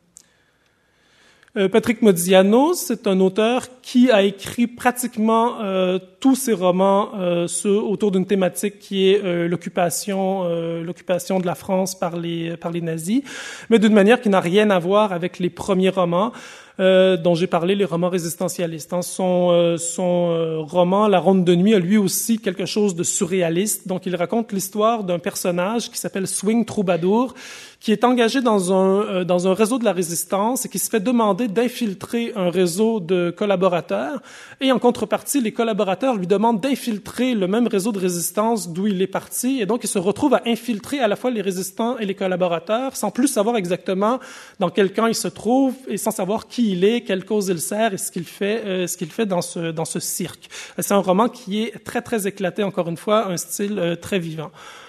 Speaker 2: Patrick Modiano, c'est un auteur qui a écrit pratiquement euh, tous ses romans euh, sur, autour d'une thématique qui est euh, l'occupation, euh, l'occupation de la France par les par les nazis, mais d'une manière qui n'a rien à voir avec les premiers romans euh, dont j'ai parlé, les romans résistentialistes. Hein. Son euh, son euh, roman La Ronde de nuit a lui aussi quelque chose de surréaliste. Donc, il raconte l'histoire d'un personnage qui s'appelle Swing Troubadour, qui est engagé dans un euh, dans un réseau de la résistance et qui se fait demander d'infiltrer un réseau de collaborateurs. Et en contrepartie, les collaborateurs lui demandent d'infiltrer le même réseau de résistance d'où il est parti. Et donc, il se retrouve à infiltrer à la fois les résistants et les collaborateurs, sans plus savoir exactement dans quel camp il se trouve et sans savoir qui il est, quelle cause il sert et ce qu'il fait, euh, ce qu'il fait dans ce dans ce cirque. C'est un roman qui est très très éclaté, encore une fois, un style euh, très vivant.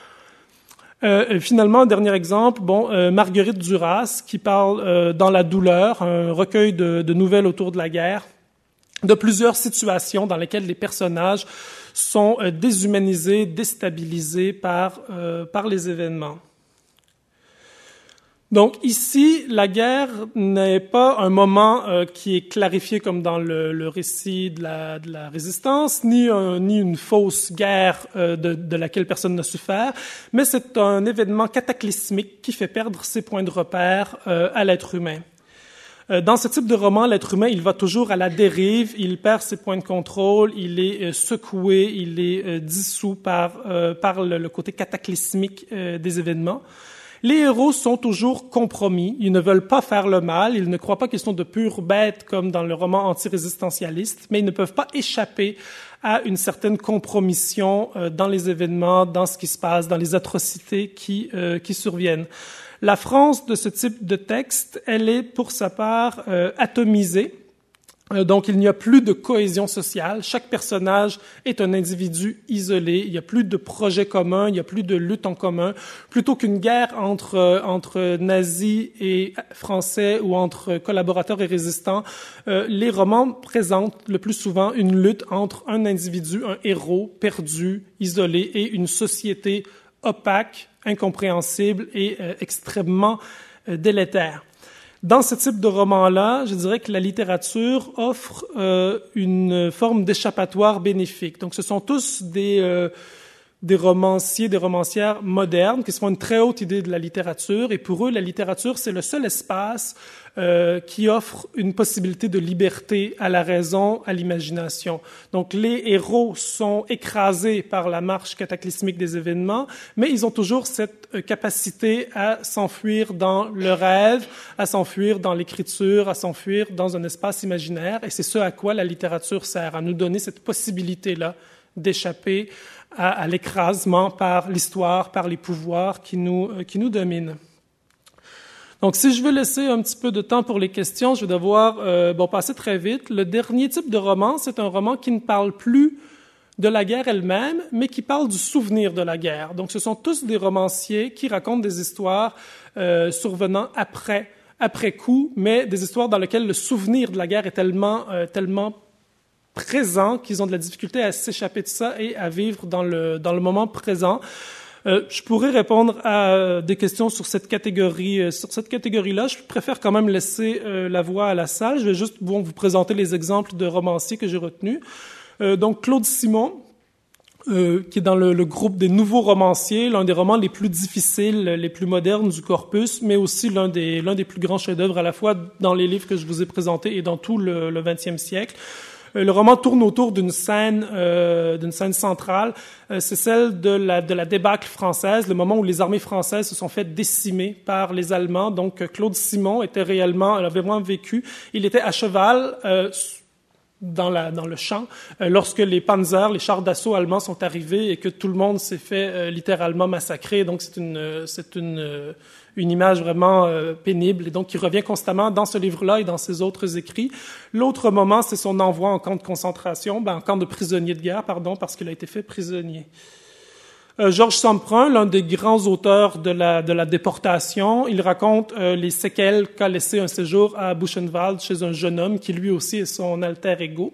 Speaker 2: Euh, finalement, un dernier exemple, bon, euh, Marguerite Duras, qui parle euh, dans la douleur, un recueil de, de nouvelles autour de la guerre, de plusieurs situations dans lesquelles les personnages sont euh, déshumanisés, déstabilisés par euh, par les événements. Donc ici, la guerre n'est pas un moment euh, qui est clarifié comme dans le, le récit de la, de la résistance, ni, un, ni une fausse guerre euh, de, de laquelle personne n'a souffert, mais c'est un événement cataclysmique qui fait perdre ses points de repère euh, à l'être humain. Euh, dans ce type de roman, l'être humain, il va toujours à la dérive, il perd ses points de contrôle, il est euh, secoué, il est euh, dissous par, euh, par le, le côté cataclysmique euh, des événements. Les héros sont toujours compromis, ils ne veulent pas faire le mal, ils ne croient pas qu'ils sont de pures bêtes comme dans le roman antirésistentialiste, mais ils ne peuvent pas échapper à une certaine compromission euh, dans les événements, dans ce qui se passe, dans les atrocités qui, euh, qui surviennent. La France de ce type de texte, elle est pour sa part euh, atomisée. Donc, il n'y a plus de cohésion sociale. Chaque personnage est un individu isolé. Il n'y a plus de projet commun. Il n'y a plus de lutte en commun. Plutôt qu'une guerre entre entre nazis et français ou entre collaborateurs et résistants, euh, les romans présentent le plus souvent une lutte entre un individu, un héros perdu, isolé, et une société opaque, incompréhensible et euh, extrêmement euh, délétère. Dans ce type de roman-là, je dirais que la littérature offre euh, une forme d'échappatoire bénéfique. Donc, ce sont tous des euh, des romanciers, des romancières modernes qui se font une très haute idée de la littérature. Et pour eux, la littérature, c'est le seul espace euh, qui offre une possibilité de liberté à la raison, à l'imagination. Donc, les héros sont écrasés par la marche cataclysmique des événements, mais ils ont toujours cette capacité à s'enfuir dans le rêve, à s'enfuir dans l'écriture, à s'enfuir dans un espace imaginaire. Et c'est ce à quoi la littérature sert, à nous donner cette possibilité-là d'échapper à, à l'écrasement par l'histoire, par les pouvoirs qui nous, euh, qui nous dominent. Donc, si je veux laisser un petit peu de temps pour les questions, je vais devoir euh, bon, passer très vite. Le dernier type de roman, c'est un roman qui ne parle plus de la guerre elle-même, mais qui parle du souvenir de la guerre. Donc, ce sont tous des romanciers qui racontent des histoires euh, survenant après, après coup, mais des histoires dans lesquelles le souvenir de la guerre est tellement, euh, tellement présent qu'ils ont de la difficulté à s'échapper de ça et à vivre dans le, dans le moment présent. Euh, je pourrais répondre à des questions sur cette catégorie, sur cette catégorie-là. Je préfère quand même laisser euh, la voix à la salle. Je vais juste bon, vous présenter les exemples de romanciers que j'ai retenus. Euh, donc, Claude Simon, euh, qui est dans le, le groupe des nouveaux romanciers, l'un des romans les plus difficiles, les plus modernes du corpus, mais aussi l'un des, l'un des plus grands chefs-d'œuvre à la fois dans les livres que je vous ai présentés et dans tout le, le vingtième siècle. Le roman tourne autour d'une scène, euh, d'une scène centrale. Euh, c'est celle de la, de la débâcle française, le moment où les armées françaises se sont fait décimer par les Allemands. Donc, Claude Simon était réellement, avait vraiment vécu. Il était à cheval euh, dans, la, dans le champ euh, lorsque les panzers, les chars d'assaut allemands sont arrivés et que tout le monde s'est fait euh, littéralement massacrer. Donc, c'est une, euh, c'est une euh, une image vraiment euh, pénible et donc qui revient constamment dans ce livre-là et dans ses autres écrits. L'autre moment, c'est son envoi en camp de concentration, ben, en camp de prisonnier de guerre, pardon, parce qu'il a été fait prisonnier. Euh, Georges Samprun, l'un des grands auteurs de la, de la déportation, il raconte euh, les séquelles qu'a laissé un séjour à Buchenwald chez un jeune homme qui lui aussi est son alter ego.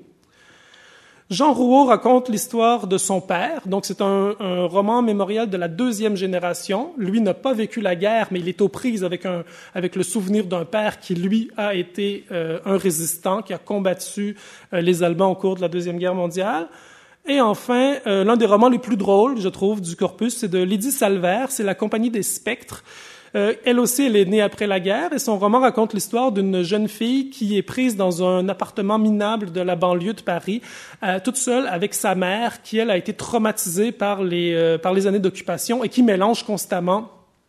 Speaker 2: Jean Rouault raconte l'histoire de son père. Donc, c'est un, un roman mémorial de la deuxième génération. Lui n'a pas vécu la guerre, mais il est aux prises avec, un, avec le souvenir d'un père qui, lui, a été euh, un résistant, qui a combattu euh, les Allemands au cours de la Deuxième Guerre mondiale. Et enfin, euh, l'un des romans les plus drôles, je trouve, du corpus, c'est de Lydie Salver, c'est La Compagnie des Spectres. Euh, elle aussi, elle est née après la guerre et son roman raconte l'histoire d'une jeune fille qui est prise dans un appartement minable de la banlieue de Paris, euh, toute seule avec sa mère qui, elle, a été traumatisée par les, euh, par les années d'occupation et qui mélange constamment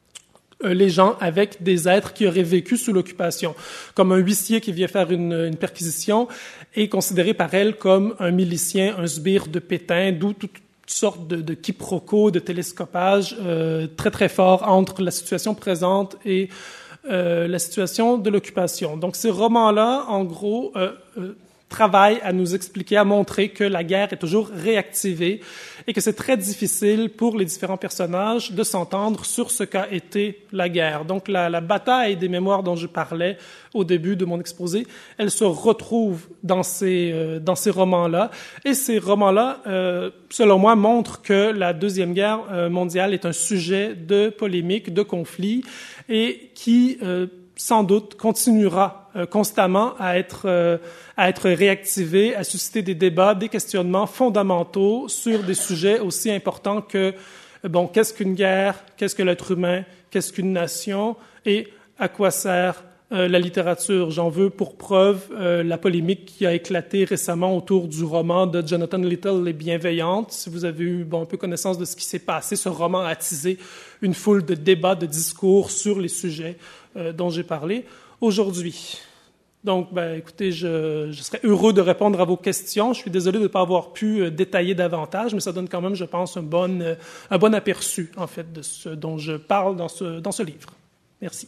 Speaker 2: euh, les gens avec des êtres qui auraient vécu sous l'occupation. Comme un huissier qui vient faire une, une perquisition est considéré par elle comme un milicien, un sbire de Pétain, d'où tout sorte de, de quiproquo, de télescopage euh, très très fort entre la situation présente et euh, la situation de l'occupation. Donc ces romans-là, en gros, euh, euh, travaillent à nous expliquer, à montrer que la guerre est toujours réactivée et que c'est très difficile pour les différents personnages de s'entendre sur ce qu'a été la guerre. Donc la, la bataille des mémoires dont je parlais au début de mon exposé, elle se retrouve dans ces, euh, dans ces romans-là. Et ces romans-là, euh, selon moi, montrent que la Deuxième Guerre euh, mondiale est un sujet de polémique, de conflit, et qui, euh, sans doute, continuera euh, constamment à être, euh, à être réactivé, à susciter des débats, des questionnements fondamentaux sur des sujets aussi importants que, bon, qu'est-ce qu'une guerre, qu'est-ce que l'être humain, qu'est-ce qu'une nation, et à quoi sert Euh, la littérature. J'en veux pour preuve euh, la polémique qui a éclaté récemment autour du roman de Jonathan Little, Les Bienveillantes. Si vous avez eu bon, un peu connaissance de ce qui s'est passé, ce roman a attisé une foule de débats, de discours sur les sujets euh, dont j'ai parlé aujourd'hui. Donc, ben, écoutez, je, je serais heureux de répondre à vos questions. Je suis désolé de ne pas avoir pu euh, détailler davantage, mais ça donne quand même, je pense, un bon, euh, un bon aperçu, en fait, de ce dont je parle dans ce, dans ce livre. Merci.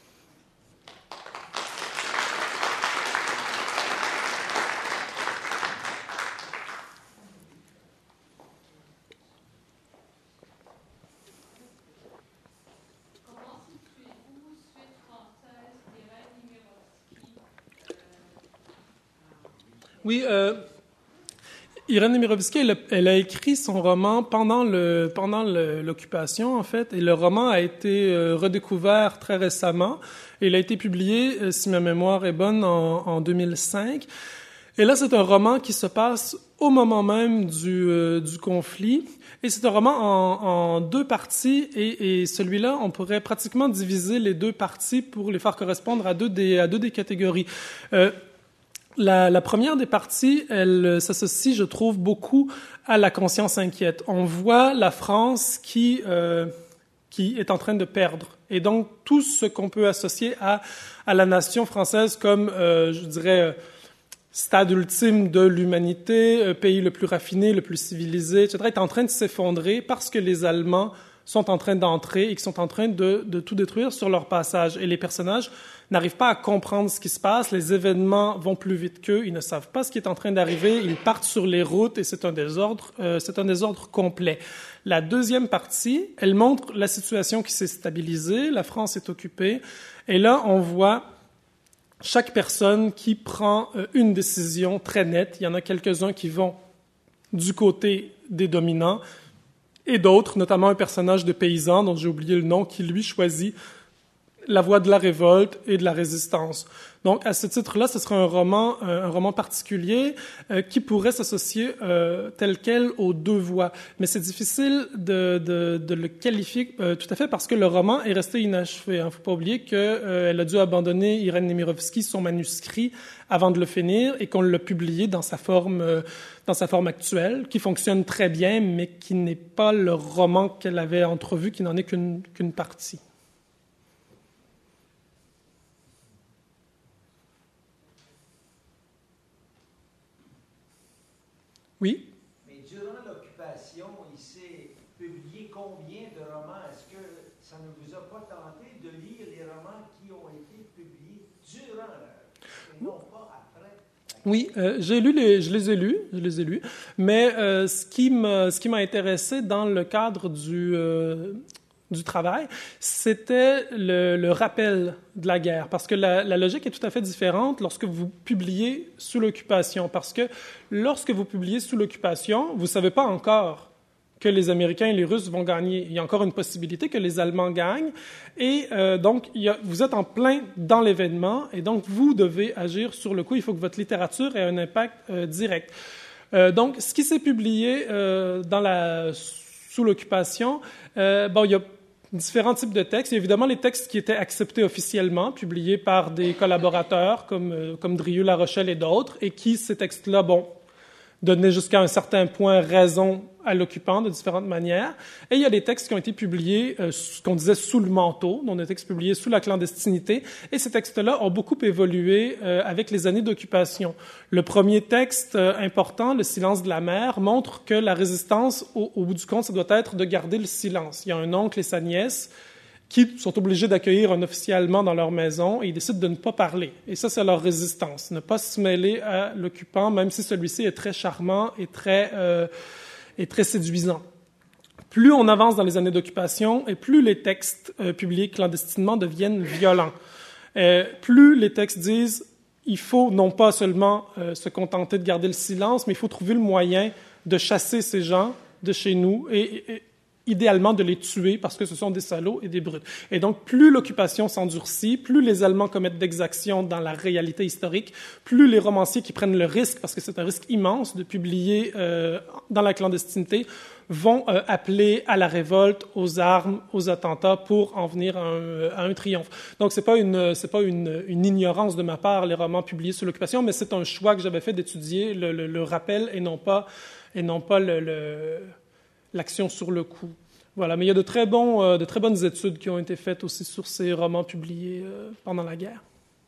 Speaker 2: Oui, euh, Irène Nemirovsky, elle, elle a écrit son roman pendant le pendant le, l'occupation, en fait, et le roman a été euh, redécouvert très récemment. Et il a été publié, euh, si ma mémoire est bonne, en, en deux mille cinq. Et là, c'est un roman qui se passe au moment même du, euh, du conflit. Et c'est un roman en, en deux parties. Et, et celui-là, on pourrait pratiquement diviser les deux parties pour les faire correspondre à deux des, à deux des catégories. Euh, La, la première des parties, elle s'associe, je trouve, beaucoup à la conscience inquiète. On voit la France qui euh, qui est en train de perdre, et donc tout ce qu'on peut associer à à la nation française comme, euh, je dirais, euh, stade ultime de l'humanité, euh, pays le plus raffiné, le plus civilisé, et cetera, est en train de s'effondrer parce que les Allemands sont en train d'entrer et qui sont en train de, de tout détruire sur leur passage. Et les personnages n'arrivent pas à comprendre ce qui se passe, les événements vont plus vite qu'eux, ils ne savent pas ce qui est en train d'arriver, ils partent sur les routes et c'est un désordre, euh, c'est un désordre complet. La deuxième partie, elle montre la situation qui s'est stabilisée, la France est occupée, et là on voit chaque personne qui prend euh, une décision très nette. Il y en a quelques-uns qui vont du côté des dominants, et d'autres, notamment un personnage de paysan dont j'ai oublié le nom, qui lui choisit la voie de la révolte et de la résistance. Donc, à ce titre-là, ce serait un roman, un roman particulier euh, qui pourrait s'associer euh, tel quel aux deux voies. Mais c'est difficile de, de, de le qualifier euh, tout à fait parce que le roman est resté inachevé. Il ne faut pas oublier qu'elle euh, a dû abandonner, Irène Nemirovsky, son manuscrit avant de le finir et qu'on l'a publié dans sa forme, euh, dans sa forme actuelle, qui fonctionne très bien, mais qui n'est pas le roman qu'elle avait entrevu, qui n'en est qu'une, qu'une partie. Oui.
Speaker 3: Mais durant l'occupation, il s'est publié combien de romans? Est-ce que ça ne vous a pas tenté de lire les romans qui ont été publiés durant la... et non pas après?
Speaker 2: Oui, euh, j'ai lu les, je les ai lus, je les ai lus, mais euh, ce qui m'a, ce qui m'a intéressé dans le cadre du euh, du travail, c'était le, le rappel de la guerre, parce que la, la logique est tout à fait différente lorsque vous publiez sous l'occupation, parce que lorsque vous publiez sous l'occupation, vous ne savez pas encore que les Américains et les Russes vont gagner. Il y a encore une possibilité que les Allemands gagnent, et euh, donc il y a, vous êtes en plein dans l'événement, et donc vous devez agir sur le coup. Il faut que votre littérature ait un impact euh, direct. Euh, donc, ce qui s'est publié euh, dans la, sous l'occupation, euh, bon, il y a différents types de textes. Il y a évidemment les textes qui étaient acceptés officiellement, publiés par des collaborateurs comme, euh, comme Drieux-La Rochelle et d'autres, et qui, ces textes-là, bon, donnaient jusqu'à un certain point raison à l'occupant de différentes manières. Et il y a les textes qui ont été publiés, euh, ce qu'on disait sous le manteau, dont des textes publiés sous la clandestinité. Et ces textes-là ont beaucoup évolué euh, avec les années d'occupation. Le premier texte euh, important, Le silence de la mer, montre que la résistance, au, au bout du compte, ça doit être de garder le silence. Il y a un oncle et sa nièce qui sont obligés d'accueillir un officier allemand dans leur maison et ils décident de ne pas parler. Et ça, c'est leur résistance, ne pas se mêler à l'occupant, même si celui-ci est très charmant et très, euh, et très séduisant. Plus on avance dans les années d'occupation et plus les textes euh, publiés clandestinement deviennent violents. Euh, plus les textes disent il faut non pas seulement euh, se contenter de garder le silence, mais il faut trouver le moyen de chasser ces gens de chez nous et, et idéalement de les tuer parce que ce sont des salauds et des brutes. Et donc, plus l'occupation s'endurcit, plus les Allemands commettent d'exactions dans la réalité historique, plus les romanciers qui prennent le risque, parce que c'est un risque immense de publier euh, dans la clandestinité, vont euh, appeler à la révolte, aux armes, aux attentats pour en venir à un, à un triomphe. Donc, c'est pas une, c'est pas une, une ignorance de ma part, les romans publiés sous l'occupation, mais c'est un choix que j'avais fait d'étudier le, le, le rappel et non pas, et non pas le, le l'action sur le coup. Voilà, mais il y a de très, bons, euh, de très bonnes études qui ont été faites aussi sur ces romans publiés euh, pendant la guerre.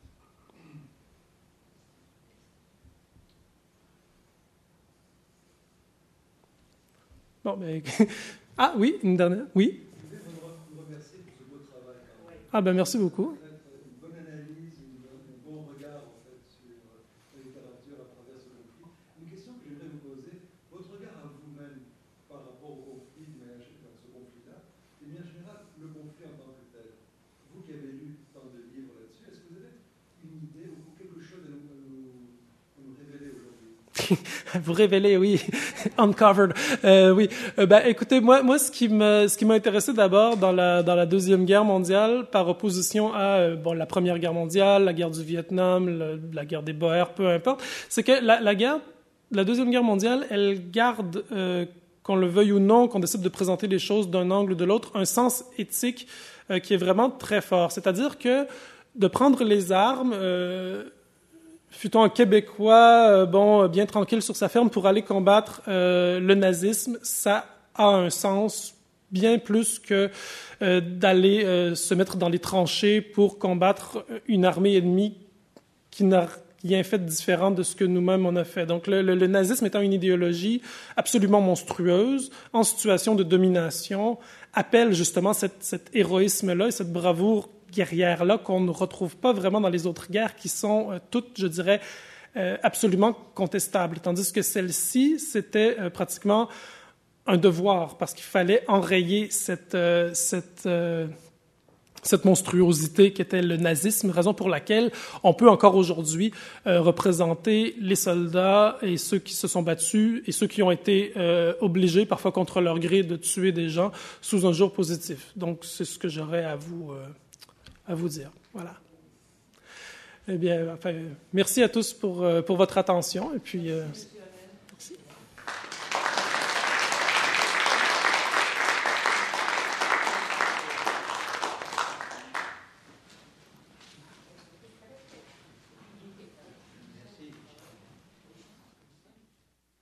Speaker 2: Bon, ben... ah oui, une dernière. Oui?
Speaker 4: Je voulais vous remercier pour ce beau travail.
Speaker 2: Ah ben merci beaucoup.
Speaker 4: Une bonne analyse, un bon regard en fait, sur la littérature à travers ce conflit. Une question que j'aimerais vous poser, votre regard à vous-même par rapport au conflit, mais dans ce conflit-là, et bien en général, le conflit en tant que tel. Vous qui avez lu tant de livres là-dessus, est-ce que vous avez une idée ou quelque chose à nous, à nous, à nous révéler aujourd'hui?
Speaker 2: Vous révélez, oui, uncovered. Euh, oui, euh, ben écoutez, moi, moi, ce qui m'a, ce qui m'a intéressé d'abord dans la dans la deuxième guerre mondiale, par opposition à euh, bon la première guerre mondiale, la guerre du Vietnam, le, la guerre des Boers, peu importe, c'est que la, la guerre, la deuxième guerre mondiale, elle garde, euh, qu'on le veuille ou non, qu'on décide de présenter les choses d'un angle ou de l'autre, un sens éthique euh, qui est vraiment très fort. C'est-à-dire que de prendre les armes. Euh, Fut-on un Québécois, euh, bon, bien tranquille sur sa ferme pour aller combattre euh, le nazisme, ça a un sens bien plus que euh, d'aller euh, se mettre dans les tranchées pour combattre une armée ennemie qui n'a rien fait de différent de ce que nous-mêmes on a fait. Donc le, le, le nazisme étant une idéologie absolument monstrueuse, en situation de domination, appelle justement cette, cet héroïsme-là et cette bravoure guerrières-là qu'on ne retrouve pas vraiment dans les autres guerres qui sont euh, toutes, je dirais, euh, absolument contestables. Tandis que celle-ci, c'était euh, pratiquement un devoir parce qu'il fallait enrayer cette, euh, cette, euh, cette monstruosité qu'était le nazisme, raison pour laquelle on peut encore aujourd'hui euh, représenter les soldats et ceux qui se sont battus et ceux qui ont été euh, obligés, parfois contre leur gré, de tuer des gens sous un jour positif. Donc, c'est ce que j'aurais à vous, euh, à vous dire. Voilà. Eh bien, enfin, merci à tous pour, euh, pour votre attention et puis... Euh,